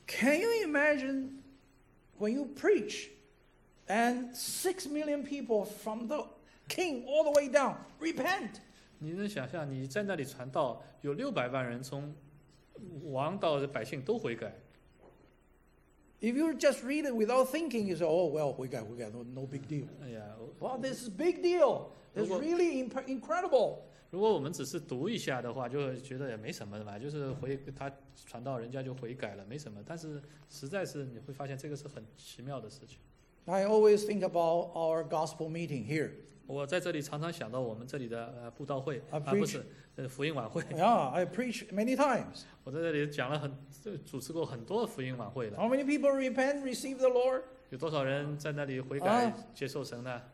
Can you imagine when you preach and 6 million people from the king all the way down repent? 你能想象你在那里传道，有600万人从王到百姓都悔改。 If you just read it without thinking, you say, oh, well, 悔改, no big deal. 哎呀， Well, this is big deal. It's really incredible. 如果我们只是读一下的话，就会觉得也没什么的嘛，就是他传道人家就悔改了，没什么。但是实在是你会发现这个是很奇妙的事情。 I always think about our gospel meeting here. 我在这里常常想到我们这里的布道会 I 不是福音晚会。 Yeah, I preach many times. 我在这里讲了主持过很多福音晚会了。 How many people repent, receive the Lord? 有多少人在那里悔改、接受神呢？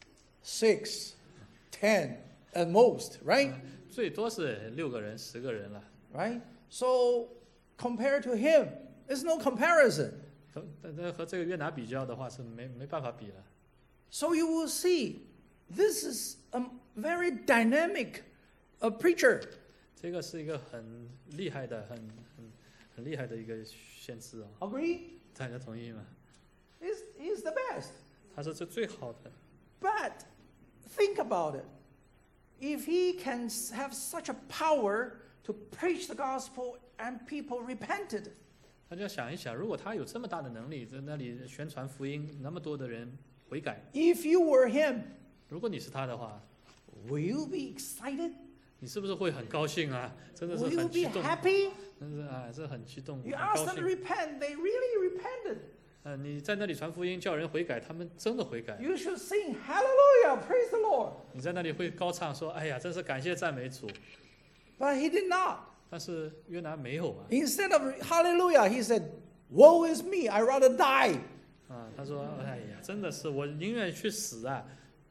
6, 10 at most, right? 最多是6个人、10个人了。 Right? So compared to him, there's no comparison. 但和这个约拿比较的话是没办法比了。 So you will see, this is a very dynamic preacher. 这个是一个很厉害的、很厉害的一个先知哦。 Agree? 大家同意吗？ He's the best. 他是最好的。 But think about it. If he can have such a power to preach the gospel and people repented, 大家想一想，如果他有这么大的能力，在那里宣传福音，那么多的人悔改， if you were him, 如果你是他的话， will you be excited? 你是不是会很高兴啊？真的是 Will you 很 be 激动， happy? 真是啊，是很激动， You 很 ask 高 them to 兴。 repent, they really repented. 你在那里传福音，叫人悔改，他们真的悔改。 You should sing hallelujah, praise the Lord. 你在那里会高唱说：“哎呀，真是感谢赞美主。 But he did not. ” 但是约拿没有啊， Instead of hallelujah, he said, woe is me, I rather die. 他说：“哎呀，真的是我宁愿去死啊！”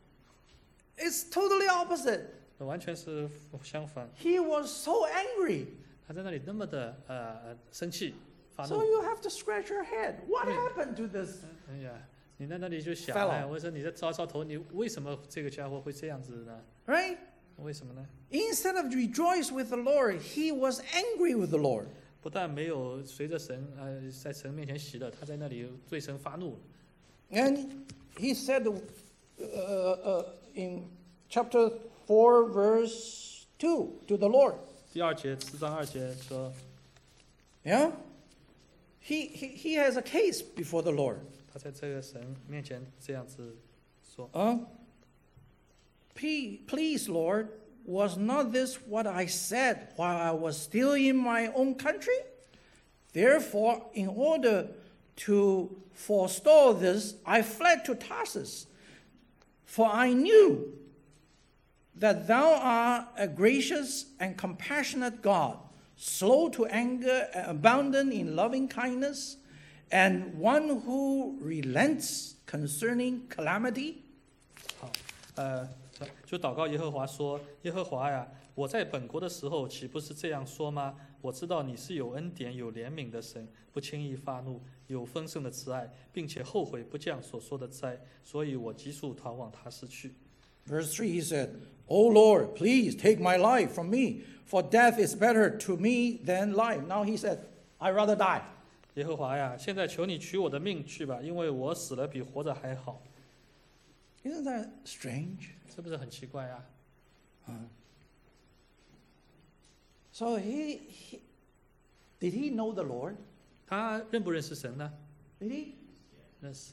It's totally opposite. 完全是相反。 He was so angry. 他在那里那么的生气发 So 怒。 you have to scratch your head. What happened to this? 哎呀，你在那里就想， Fellow 哎，我说你在招头，你为什么这个家伙会这样子呢？ Right? 为什么呢？ Instead of rejoice with the Lord, he was angry with the Lord. 不但没有随着神在神面前喜乐，他在那里对神发怒。 And he said in chapter 4, verse 2 to the Lord. 第2节4章2节说， Yeah? He has a case before the Lord. 他在这个神面前这样子说。 Please, Lord, was not this what I said while I was still in my own country? Therefore, in order to forestall this, I fled to Tarsus. For I knew that thou art a gracious and compassionate God, slow to anger and abundant in loving kindness, and one who relents concerning calamity. 好，就祷告耶和华说：“耶和华呀，我在本国的时候，岂不是这样说吗？我知道你是有恩典、有怜悯的神，不轻易发怒，有丰盛的慈爱，并且后悔不降所说的灾，所以我急速逃往他施去。” Verse 3, he said, O Lord, please take my life from me, for death is better to me than life. Now he said, I'd rather die. 耶和华呀，现在求你取我的命去吧，因为我死了比活着还好。 Isn't that strange? 是不是很奇怪啊？ So did he know the Lord? 他认不认识神呢？ Did he? 认识，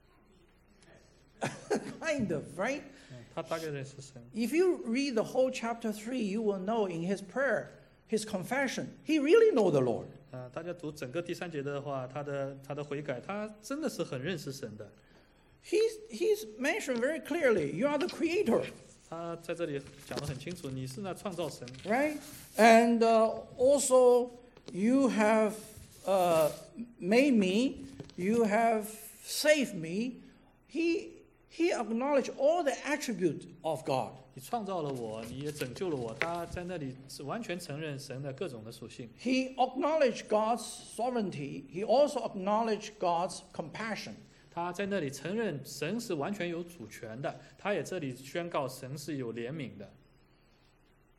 Kind of, right? 他大概认识神。 If you read the whole chapter 3, you will know in his prayer, his confession, he really know the Lord. 大家读整个第3节的话，他的悔改，他真的是很认识神的。 He's mentioned very clearly, you are the creator, 他在这里讲得很清楚，你是那创造神， right? And also, you have made me, you have saved me. He acknowledged all the attributes of God. 你创造了我，你也拯救了我。他在那里是完全承认神的各种的属性。 He acknowledged God's sovereignty. He also acknowledged God's compassion. 他在那里承认神是完全有主权的，他也这里宣告神是有怜悯的。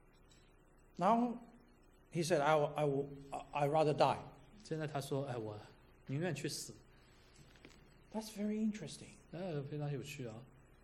Now, he said, I'd rather die. 现在他说：“哎，我宁愿去死。 That's very interesting. 非常有趣啊！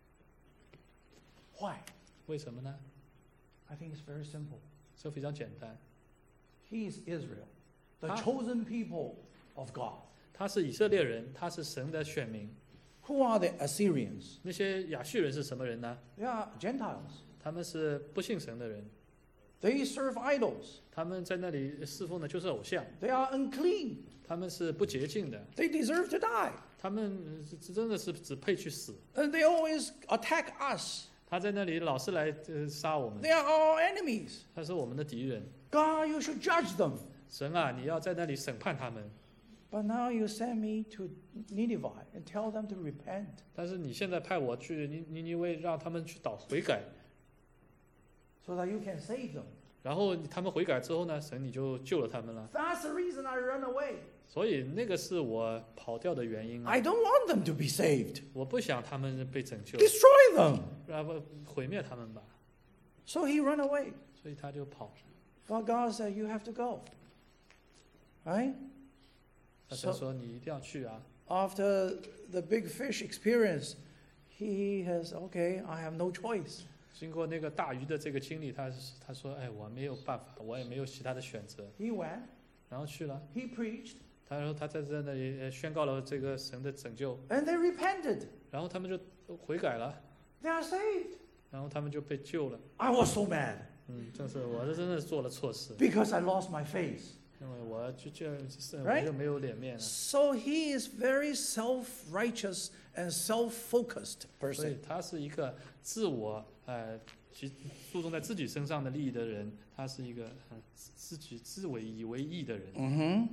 Why? 为什么呢？ I think it's very simple. 这非常简单， He is Israel, the 他 chosen people of God. 他是以色列人，他是神的选民。 Who are the Assyrians? 那些亚述人是什么人呢？ They are Gentiles. 他们是不信神的人， They serve idols. 他们在那里侍奉的就是偶像， They are unclean. 他们是不洁净的， They deserve to die. 他们真的是只配去死。 And they always attack us. 他在那里老是来杀我们， They are our enemies. 他是我们的敌人。 God, you should judge them. 神啊，你要在那里审判他们。 But now you send me to Nineveh and tell them to repent. 但是你现在派我去尼尼微，让他们去悔改， So that you can save them. 然后他们悔改之后呢，神你就救了他们了。 That's the reason I run away. 所以那个是我跑掉的原因啊！ I don't want them to be saved. 我不想他们被拯救， Destroy them. 然后毁灭他们吧。 So he ran away. 所以他就跑了。 But God said, you have to go. Right? 那神 So 说你一定要去啊！ after the big fish experience, he has, okay, I have no choice. 经过那个大鱼的这个经历，他说：“哎，我没有办法，我也没有其他的选择。 He went, ” 然后去了， he preached, 他说他在那里宣告了这个神的拯救， and they repented. 然后他们就悔改了， They are saved. 然后他们就被救了。 I was so mad 真是我真的做了错事， because I lost my face. 因为我 Right？ 我就没有脸面了。 So he is very self-righteous and self-focused 所 person. 以他是一个自我其注重在自己身上的利益的人，他是一个自己以为义的人。 Mm-hmm.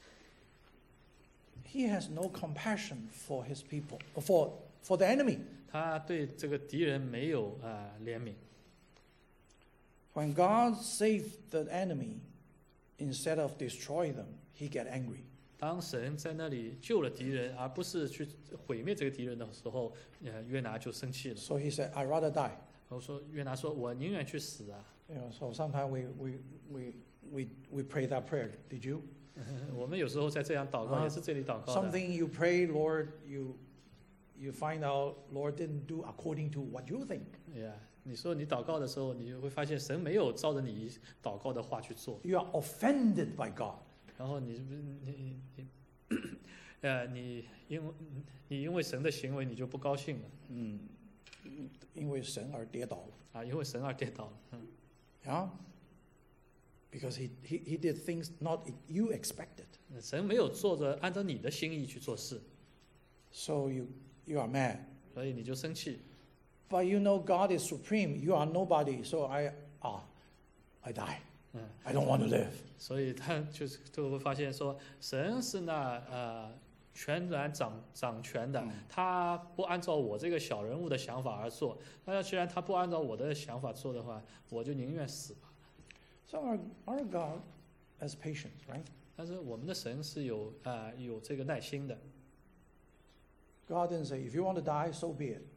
He has no compassion for his people, for the enemy. 他对这个敌人没有怜悯。 When God saved the enemy, instead of destroy them, he get angry. 当神在那里救了敌人，而不是去毁灭这个敌人的时候，约拿就生气了。 So he said, "I'd rather die." 约拿说：“我宁愿去死啊！” You know, so sometimes we pray that prayer. Did you? 我们有时候在这样祷告，也是这里祷告的。 Something you pray, Lord, you find out Lord didn't do according to what you think. 你说你祷告的时候，你会发现神没有照着你祷告的话去做， You are offended by God. 然后你因为神的行为你就不高兴了因为神而跌倒了。 啊，因为神而跌倒了。 Yeah? Because he did things not you expected. 神没有做着按照你的心意去做事， So you are mad. 所以你就生气。 But you know God is supreme. You are nobody. So I die. I don't want to live. 所以他就会发现说，神是那全然掌权的，他不按照我这个小人物的想法而做。那既然他不按照我的想法做的话，我就宁愿死吧。 So our God has patience, right? 但是我们的神是有这个耐心的。 God didn't say, if you want to die, so be it.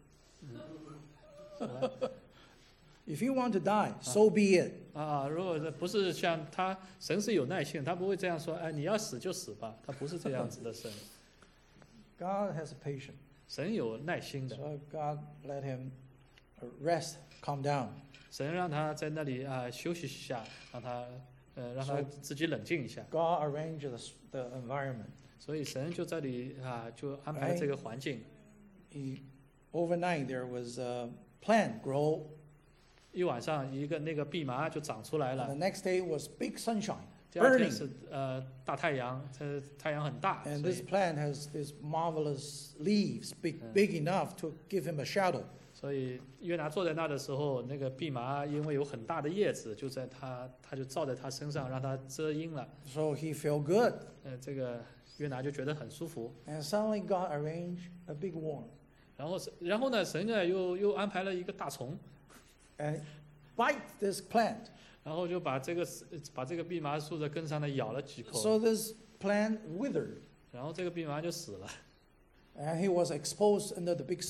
If you want to die, so be it. 如果不是像神是有耐性，他不会这样说，哎，你要死就死吧，他不是这样子的神。 God has patience. 神有耐心的， So God let him rest, calm down. 神让他在那里休息一下，让他自己冷静一下。 God arranged the environment. 所以神就在这里就安排这个环境。 Overnight there was a plant grow. 一晚上那个蓖麻就长出来 The 了。 next day was big sunshine, 第二天 burning. 是大太阳，太阳很大， And 所 this 以 plant has these marvelous leaves, big enough to give him a shadow. 所以约拿坐在那的时候，那个蓖麻因为有很大的叶子，就在他就照在他身上，让他遮阴了。 So he felt good. 这个约拿就觉得很舒服。 And suddenly God arranged a big worm 然后呢，神呢又安排了一个大虫， and bite this plant. 然后就把这个蓖麻树的根上呢咬了几口， So this plant withered. 然后这个蓖麻就死了。 And he was exposed under the big sun.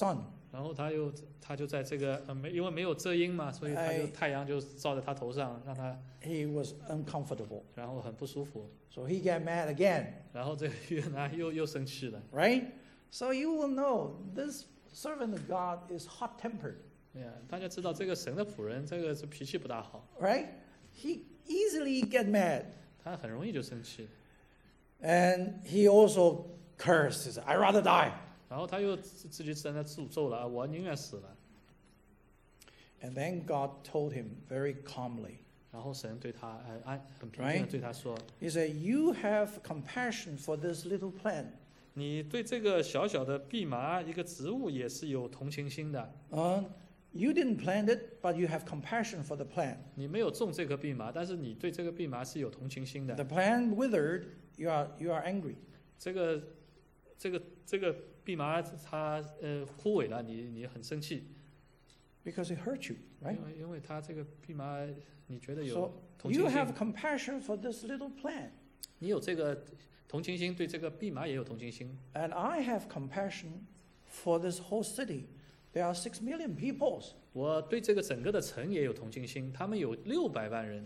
然后他就在这个因为没有遮阴嘛，所以太阳就照在他头上，让他 he was uncomfortable. 然后很不舒服。 So he got mad again, 然后这个约拿又生气了。 right? So you will know this servant of God is hot-tempered, 哎呀，大家知道这个神的仆人，这个是脾气不大好， right? He easily get mad. 他很容易就生气， And he also cursed. He said, "I'd rather die." 然后他又自己在那诅咒了，我宁愿死了。 And then God told him very calmly. 然后神对他很平静的对他说， He said, "You have compassion for this little plant. 你对这个小小的蓖麻一个植物也是有同情心的。 You didn't plant it, but you have compassion for the plant. 你没有种这棵蓖麻，但是你对这个蓖麻是有同情心的。 The plant withered, you are angry. 这个蓖麻它枯萎了，你很生气， Because it hurt you, right? 因为它这个蓖麻你觉得有 So 同 you 情 have 心， compassion for this little plant. 你有这个同情心，对这个蓖麻也有同情心。 And I have compassion for this whole city. There are 6 million people. 我对这个整个的城也有同情心，他们有600万人，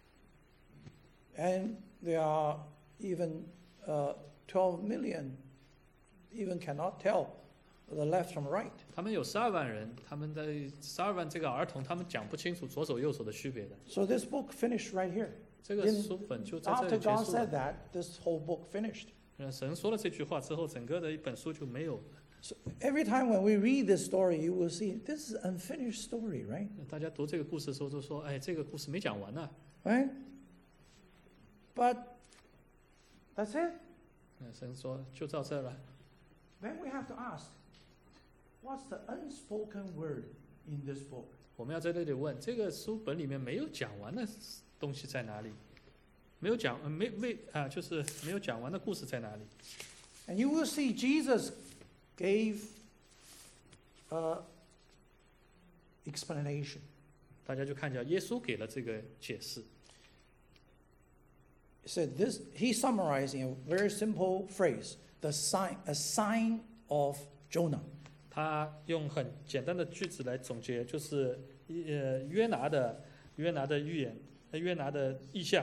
And there are even 12 million, even cannot tell the left from right. 他们有12万人，他们的12万这个儿童，他们讲不清楚左手右手的区别的。 So this book finished right here. 这个书本就在这 After 里结 God 束 said 了。 that, this whole book finished. 神说了这句话之后，整个的一本书就没有。 So every time when we read this story, you will see this is an unfinished story, right? 大家读这个故事的时候都说：“哎，这个故事没讲完呢。 Right? But that's it. ” 神说：“就到这了。 Then we have to ask, what's the unspoken word in this book? ” 我们要在这里问：这个书本里面没有讲完的东西在哪里？没有讲，就是没有讲完的故事在哪里？ And you will see Jesus gave explanation. 大家就看见耶稣给了这个解释。 He said this. He summarized in a very simple phrase: a sign of Jonah. 他用很简单的句子来总结，就是约拿的预言，约拿的意象。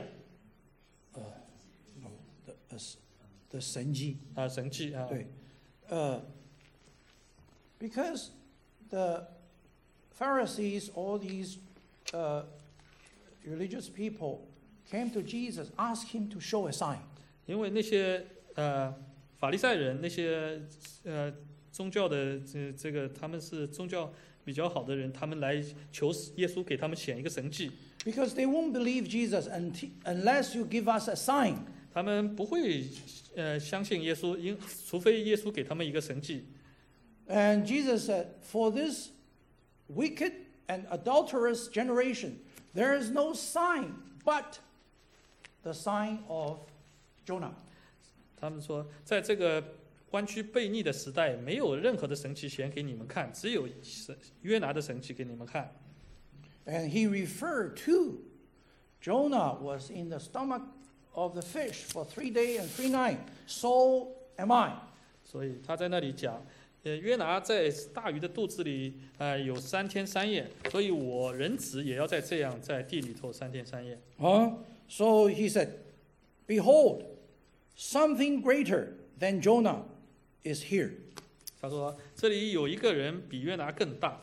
The 神迹。 神迹啊。 对。Because the Pharisees, all these religious people, came to Jesus, asked him to show a sign. 因为那些法利赛人，那些宗教的这个他们是宗教比较好的人，他们来求耶稣给他们显一个神迹。 Because they won't believe Jesus unless you give us a sign. 他们不会相信耶稣，除非耶稣给他们一个神迹。 And Jesus said, "For this wicked and adulterous generation, there is no sign but the sign of Jonah." 他们说，在这个弯曲悖逆的时代，没有任何的神迹显给你们看，只有约拿的神迹给你们看。 And he referred to Jonah was in the stomach of the fish for 3 days and 3 nights. So am I. 所以他在那里讲，约拿在大鱼的肚子里有3天3夜，所以我人子也要这样在地里头3天3夜。 So he said, "Behold, something greater than Jonah is here." 他说，这里有一个人比约拿更大。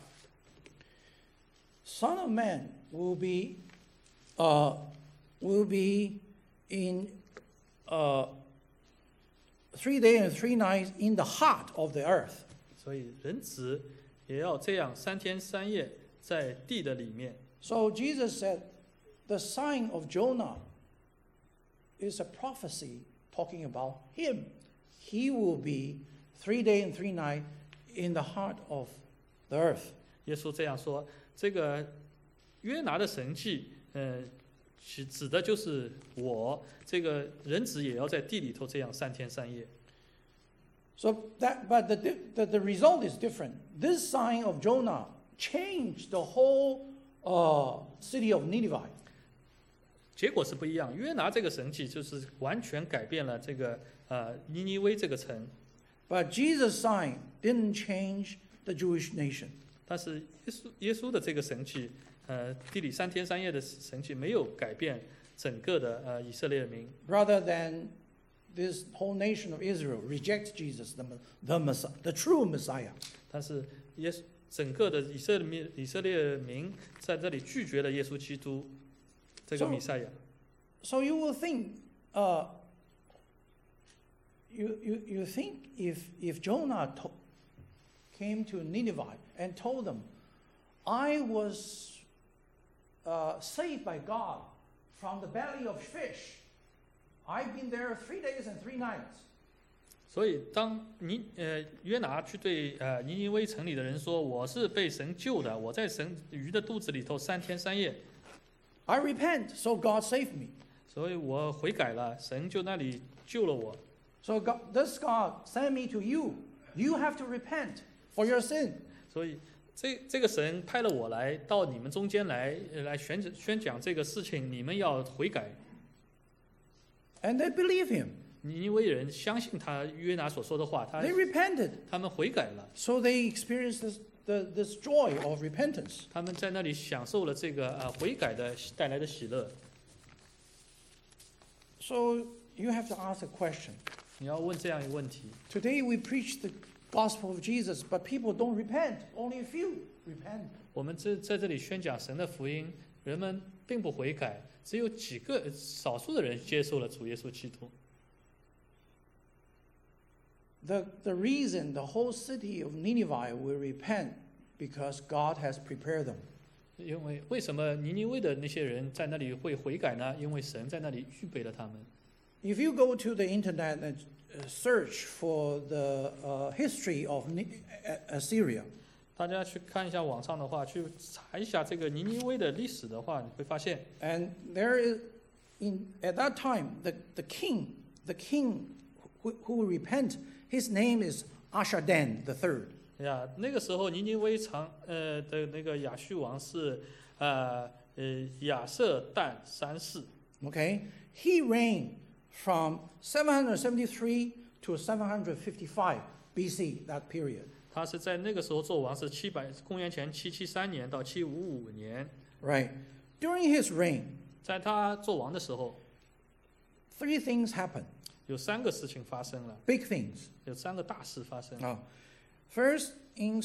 Son of Man will be in 3 days and 3 nights in the heart of the earth. 所以人子也要这样3天3夜在地的里面。 So Jesus said, the sign of Jonah is a prophecy talking about him. He will be 3 days and 3 nights in the heart of the earth. 耶稣这样说，这个约拿的神迹，指的就是我这个人子也要在地里头这样3天3夜。 So but the result is different. This sign of Jonah changed the whole city of Nineveh. 结果是不一样，约拿这个神迹就是完全改变了这个尼尼微这个城。 But Jesus' sign didn't change the Jewish nation. 但是耶稣的这个神迹，地里3天3夜的神迹没有改变整个的以色列民。 Rather than this whole nation of Israel rejects Jesus, the Messiah, the true Messiah. 但是整个的以色列民在这里拒绝了耶稣基督这个弥赛亚。 So you will think, you think if Jonah came to Nineveh and told them, I was saved by God from the belly of fish. I've been there 3 days and 3 nights. 所以当约拿去对尼尼微城里的人说，我是被神救的，我在神鱼的肚子里头3天3夜。 I repent, so God saved me. 所以我悔改了，神就那里救了我。 So this God sent me to you. You have to repent for your sin. 所以这个神派了我来到你们中间来宣讲这个事情，你们要悔改。 And they believe him. 尼尼微人相信约拿所说的话， They repented. 他们悔改了， So they experienced this joy of repentance. 他们在那里享受了这个悔改的带来的喜乐。 So you have to ask a question. 你要问这样一个问题： Today we preach the gospel of Jesus, but people don't repent. Only a few repent. 我们在这里宣讲神的福音，人们并不悔改，只有少数的人接受了主耶稣基督。 The reason the whole city of Nineveh will repent because God has prepared them. 因为为什么尼尼微的那些人在那里会悔改呢？因为神在那里预备了他们。 If you go to the internet and search for the history of Assyria, 大家去看一下网上的话，去查一下这个尼尼微的历史的话，你会发现， and there is at that time the king who will repent, his name is Ashurdan III. 呀，那个时候尼尼微的那个亚述王是亚瑟旦3世。 Okay, he reigned from 773 to 755 BC. That period. 他是在那个时候做王，是公元前773年到755年。 Right. During his reign, 在他做王的时候， 3 things happened. 有3个事情发生了， Big things. 有3个大事发生。 First, in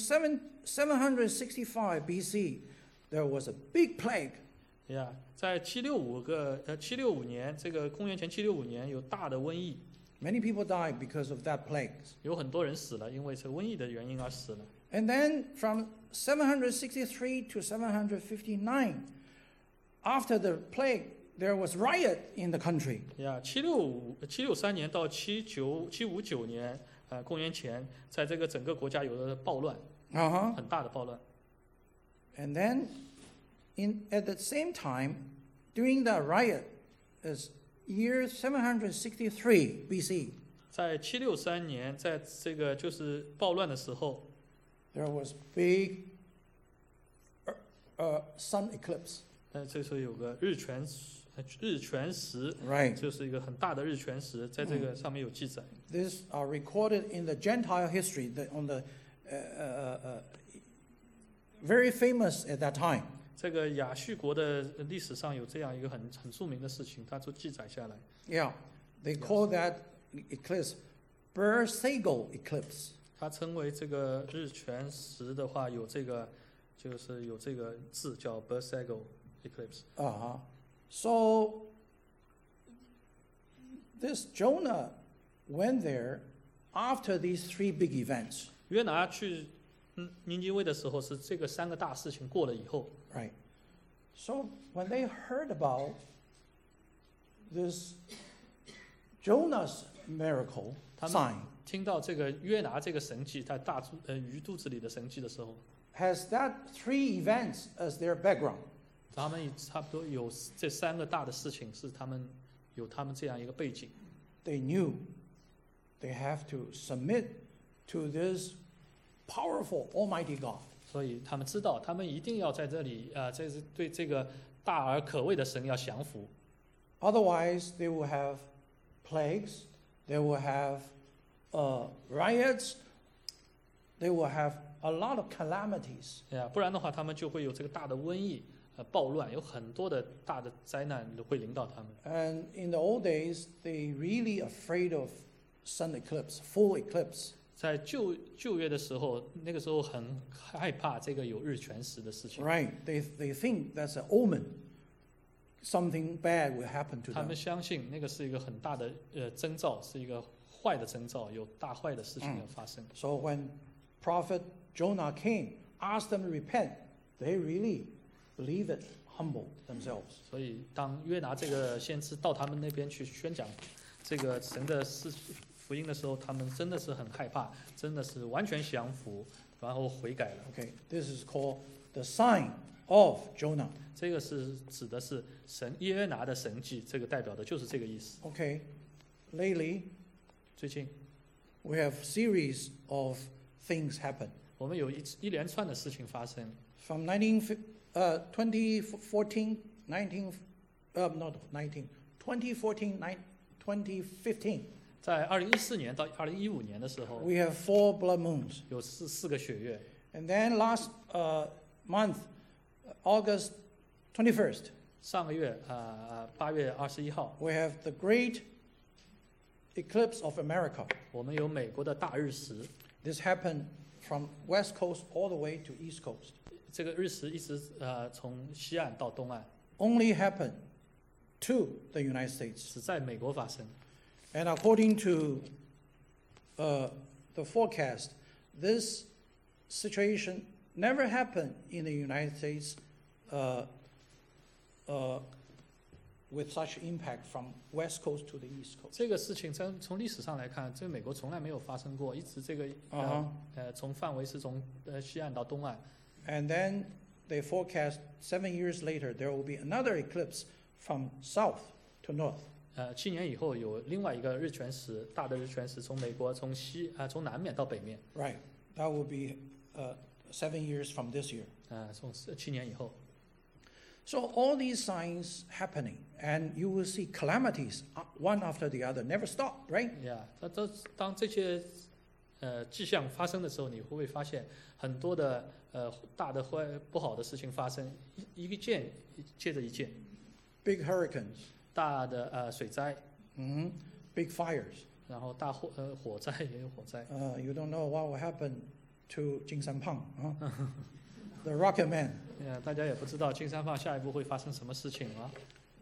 765 BC, there was a big plague. 呀，在765年，这个公元前765年有大的瘟疫， Many people died because of that plague. 有很多人死了，因为是瘟疫的原因而死了。 And then from 763 to 759, after the plague, there was riot in the country. 呀，763年到759年，公元前，在这个整个国家有了暴乱，很大的暴乱。 And then, at the same time, during the riot, is year 763 BC. 在763年，在这个就是暴乱的时候， There was big sun eclipse. 这时候有个日全食， Right. 就是一个很大的日全食，在这个上面有记载。 These are recorded in the Gentile history on the very famous at that time. 这个亚述国的历史上有这样一个很著名的事情，它就记载下来。 Yeah, they call that eclipse Bersagel eclipse. 它称为这个日全食的话，有这个就是有这个字叫 Bersagel eclipse。 So this Jonah went there after these 3 big events. 约拿去尼尼微的时候，是这个3个大事情过了以后。 Right. So when they heard about this Jonah's miracle 他们 sign, 听到这个约拿这个神迹，在鱼肚子里的神迹的时候， has that 3 events as their background. 他们差不多有这3个大的事情，是他们这样一个背景。 They knew they have to submit to this powerful Almighty God. 所以他们知道，他们一定要在这里这是对这个大而可畏的神要降服。 Otherwise, they will have plagues, they will have riots, they will have a lot of calamities. 不然的话他们就会有这个大的瘟疫、暴乱，有很多的大的灾难会临到他们。 And in the old days, they really afraid of sun eclipse, full eclipse. 在旧约的时候，那个时候很害怕这个有日全食的事情。 Right? They think that's an omen. Something bad will happen to 他 them. 们相信那个是一个很大的征兆，是一个坏的征兆，有大坏的事情要发生。 So when Prophet Jonah came, asked them to repent, they really believe it, humble themselves. 所以当约拿这个先知到他们那边去宣讲这个神的福音的时候，他们真的是很害怕，真的是完全降服，然后悔改了。 Okay, this is called the sign of Jonah. 这个是指的是神约拿的神迹，这个代表的就是这个意思。 Okay, lately 最近 we have series of things happen. 我们有一连串的事情发生。 From 2014, 2015, 在2014年到2015年的时候， we have 4 blood moons. 有四个血月。 And then last month, August 21st, 上个月8月21号， we have the great eclipse of America. 我们有美国的大日食。 This happened from West Coast all the way to East Coast. 这个日食一直从西岸到东岸， Only happened to the United States. 只在美国发生。 And according to the forecast, this situation never happened in the United States with such impact from West Coast to the East Coast. 这个事情从历史上来看，这个美国从来没有发生过，一直这个从范围是从西岸到东岸。 And then they forecast 7 years later there will be another eclipse from south to north. 7年以后有另外一个日全食，大的日全食从美国从南面到北面。 Right. That will be 7 years from this year. 从7年以后。 So all these signs happening, and you will see calamities one after the other, never stop, right? 当这些迹象发生的时候，你会不会发现很多的大的不好的事情发生，一件接着一件。 Big hurricanes, 大的水灾， big fires. 然后大火灾也有火灾。 You don't know what will happen to Jing Sanpang, the rocket man. 大家也不知道金三胖下一步会发生什么事情啊。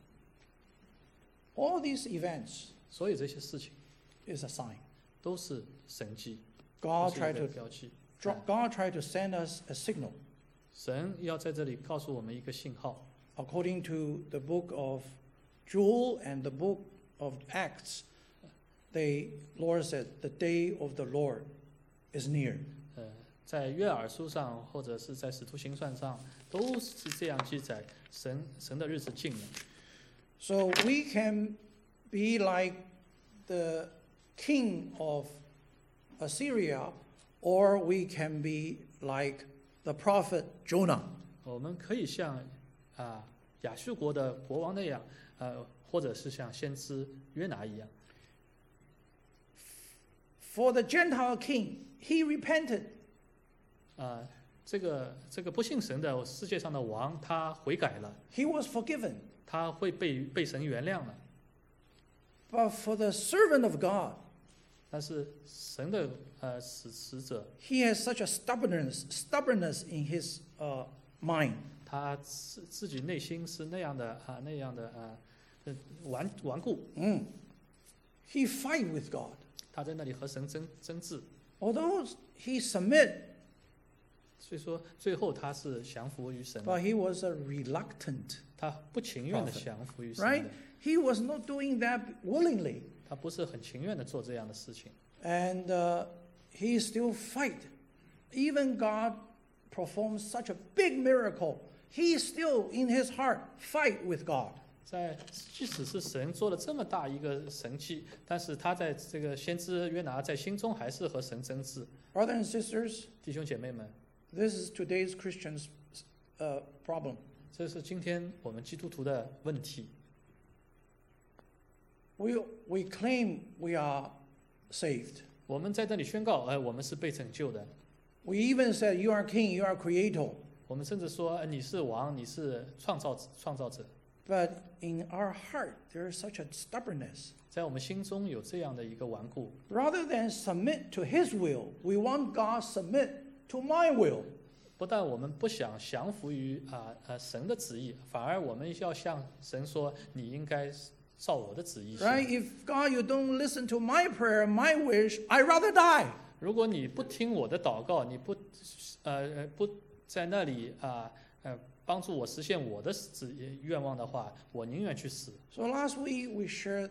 All these events 所以这些事情 is a sign. 都是神迹， God 都是一 tried 个 to 标记。 God tried to send us a signal. 神要在这里告诉我们一个信号。 According to the book of Joel and the book of Acts, the Lord said, "The day of the Lord is near." 在约珥书上或者是在使徒行传上都是这样记载，神的日子近了。 So we can be like the king of Assyria, or we can be like the prophet Jonah. 我们可以像亚述国的国王那样，或者是像先知约拿一样。 For the Gentile king, he repented. 这个不信神的世界上的王，他悔改了， He was forgiven. 他会被神原谅了。 But for the servant of God, 但是神的使者， he has such a stubbornness in his mind. 他自己内心是那样的顽固。 He fight with God. 他在那里和神争执， Although he submit, 所以说最后他是降服于神的， but he was a reluctant, 他不情愿的降服于神 right? 的， He was not doing that willingly. 他不是很情愿的做这样的事情。 And he still fight. Even God performs such a big miracle, he still in his heart fight with God. 即使是神做了这么大一个神迹，但是他在这个先知约拿在心中还是和神争执。 Brothers and sisters, 弟兄姐妹们， this is today's Christians' problem. 这是今天我们基督徒的问题。 We claim we are saved. 我们在这里宣告，我们是被拯救的。 We even said, "You are king, you are creator." 我们甚至说你是王，你是创造者。 But in our heart, there is such a stubbornness. 在我们心中有这样的一个顽固， Rather than submit to His will, we want God submit to my will. 不但我们不想降服于神的旨意，反而我们要向神说，你应该照我的旨意行。 Right? If God, you don't listen to my prayer, my wish, I rather die. 如果你不听我的祷告，你不在那里帮助我实现我的愿望的话，我宁愿去死。 So last week we shared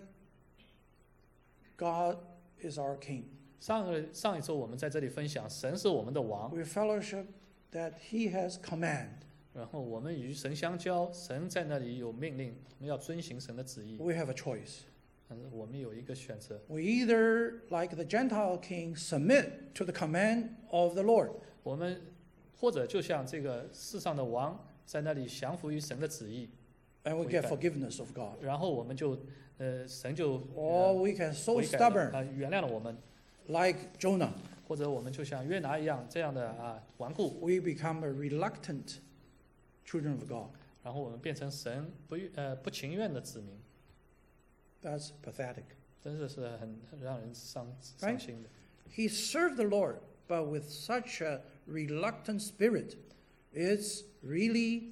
God is our king. 上一周我们在这里分享，神是我们的王， We fellowship that He has command. 然后我们与神相交，神在那里有命令，我们要遵行神的旨意。 We have a choice. 但是我们有一个选择， We either, like the Gentile king, submit to the command of the Lord, 我们或者就像这个世上的王，在那里降服于神的旨意， and we get forgiveness of God. 然后我们就神就 Or we can so 悔改 stubborn, 了原谅了我们， like Jonah. 或者我们就像约拿一样这样的顽固， We become a reluctant children of God. 然后我们变成神不情愿的子民， That's pathetic. 真的是很让人伤 Right? 心的。 He served the Lord, but with such a reluctant spirit. It's really,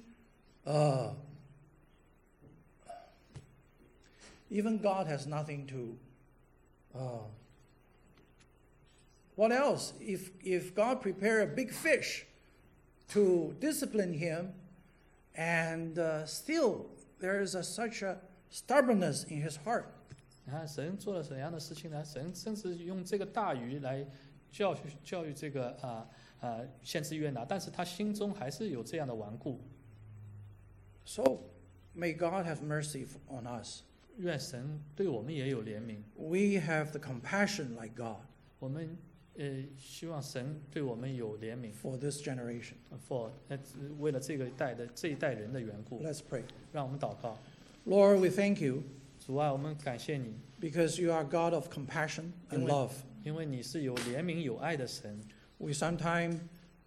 even God has nothing to. What else? If God prepare a big fish to discipline him, and still there is such a stubbornness in his heart. 你看神做了怎样的事情呢？神甚至用这个大鱼来教育这个先知约拿，但是他心中还是有这样的顽固。 So may God have mercy on us. 愿神对我们也有怜悯。 We have the compassion like God 我们希望神对我们有怜悯 for this generation. 为了这一代人的缘故， Let's pray. 让我们祷告。 Lord, we thank you 主啊，我们感谢你， because you are God of compassion and love. 因为你是有怜悯有爱的神。 We sometimes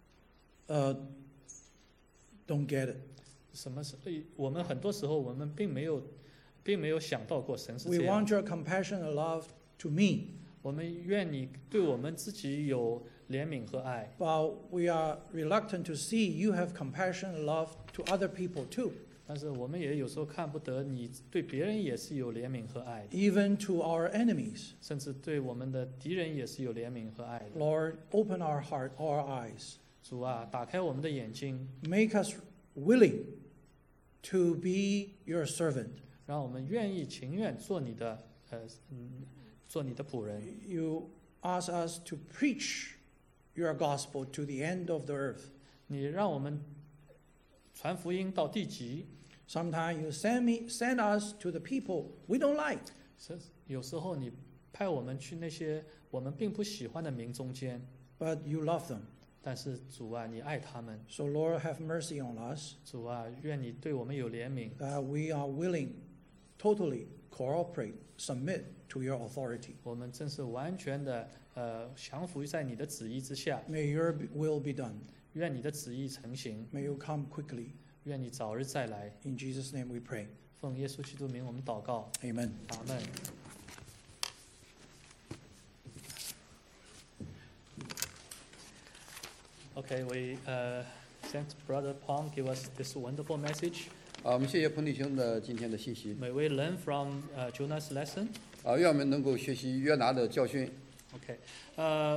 don't get it. 什么是我们很多时候我们并没有想到过神是 We 这样。 want your compassion and love to me, 我们愿你对我们自己有怜悯和爱， but we are reluctant to see you have compassion and love to other people too, 但是我们也有时候看不得你对别人也是有怜悯和爱的， even to our enemies. 甚至对我们的敌人也是有怜悯和爱的。 Lord, open our heart, our eyes. 主啊，打开我们的眼睛， Make us willing to be your servant. 让我们愿意情愿做你的仆人。 You ask us to preach your gospel to the end of the earth. 你让我们传福音到地极， Sometimes you send us to the people we don't like. 有时候你派我们去那些我们并不喜欢的民中间， But you love them. 但是主啊，你爱他们。 So Lord, have mercy on us 主啊，愿你对我们有怜悯， that we are willing, totally cooperate, submit to your authority. 我们真是完全的降服在你的旨意之下。 May your will be done. 愿你的旨意成行， May you come quickly. 愿你早日再来。 In Jesus' name we pray. 奉耶稣基督名，我们祷告， Amen. 阿门。Okay, we thank Brother Pong give us this wonderful message. 我们谢谢彭弟兄的今天的信息。 May we learn from Jonah's lesson. 愿我们能够学习约拿的教训。 Okay.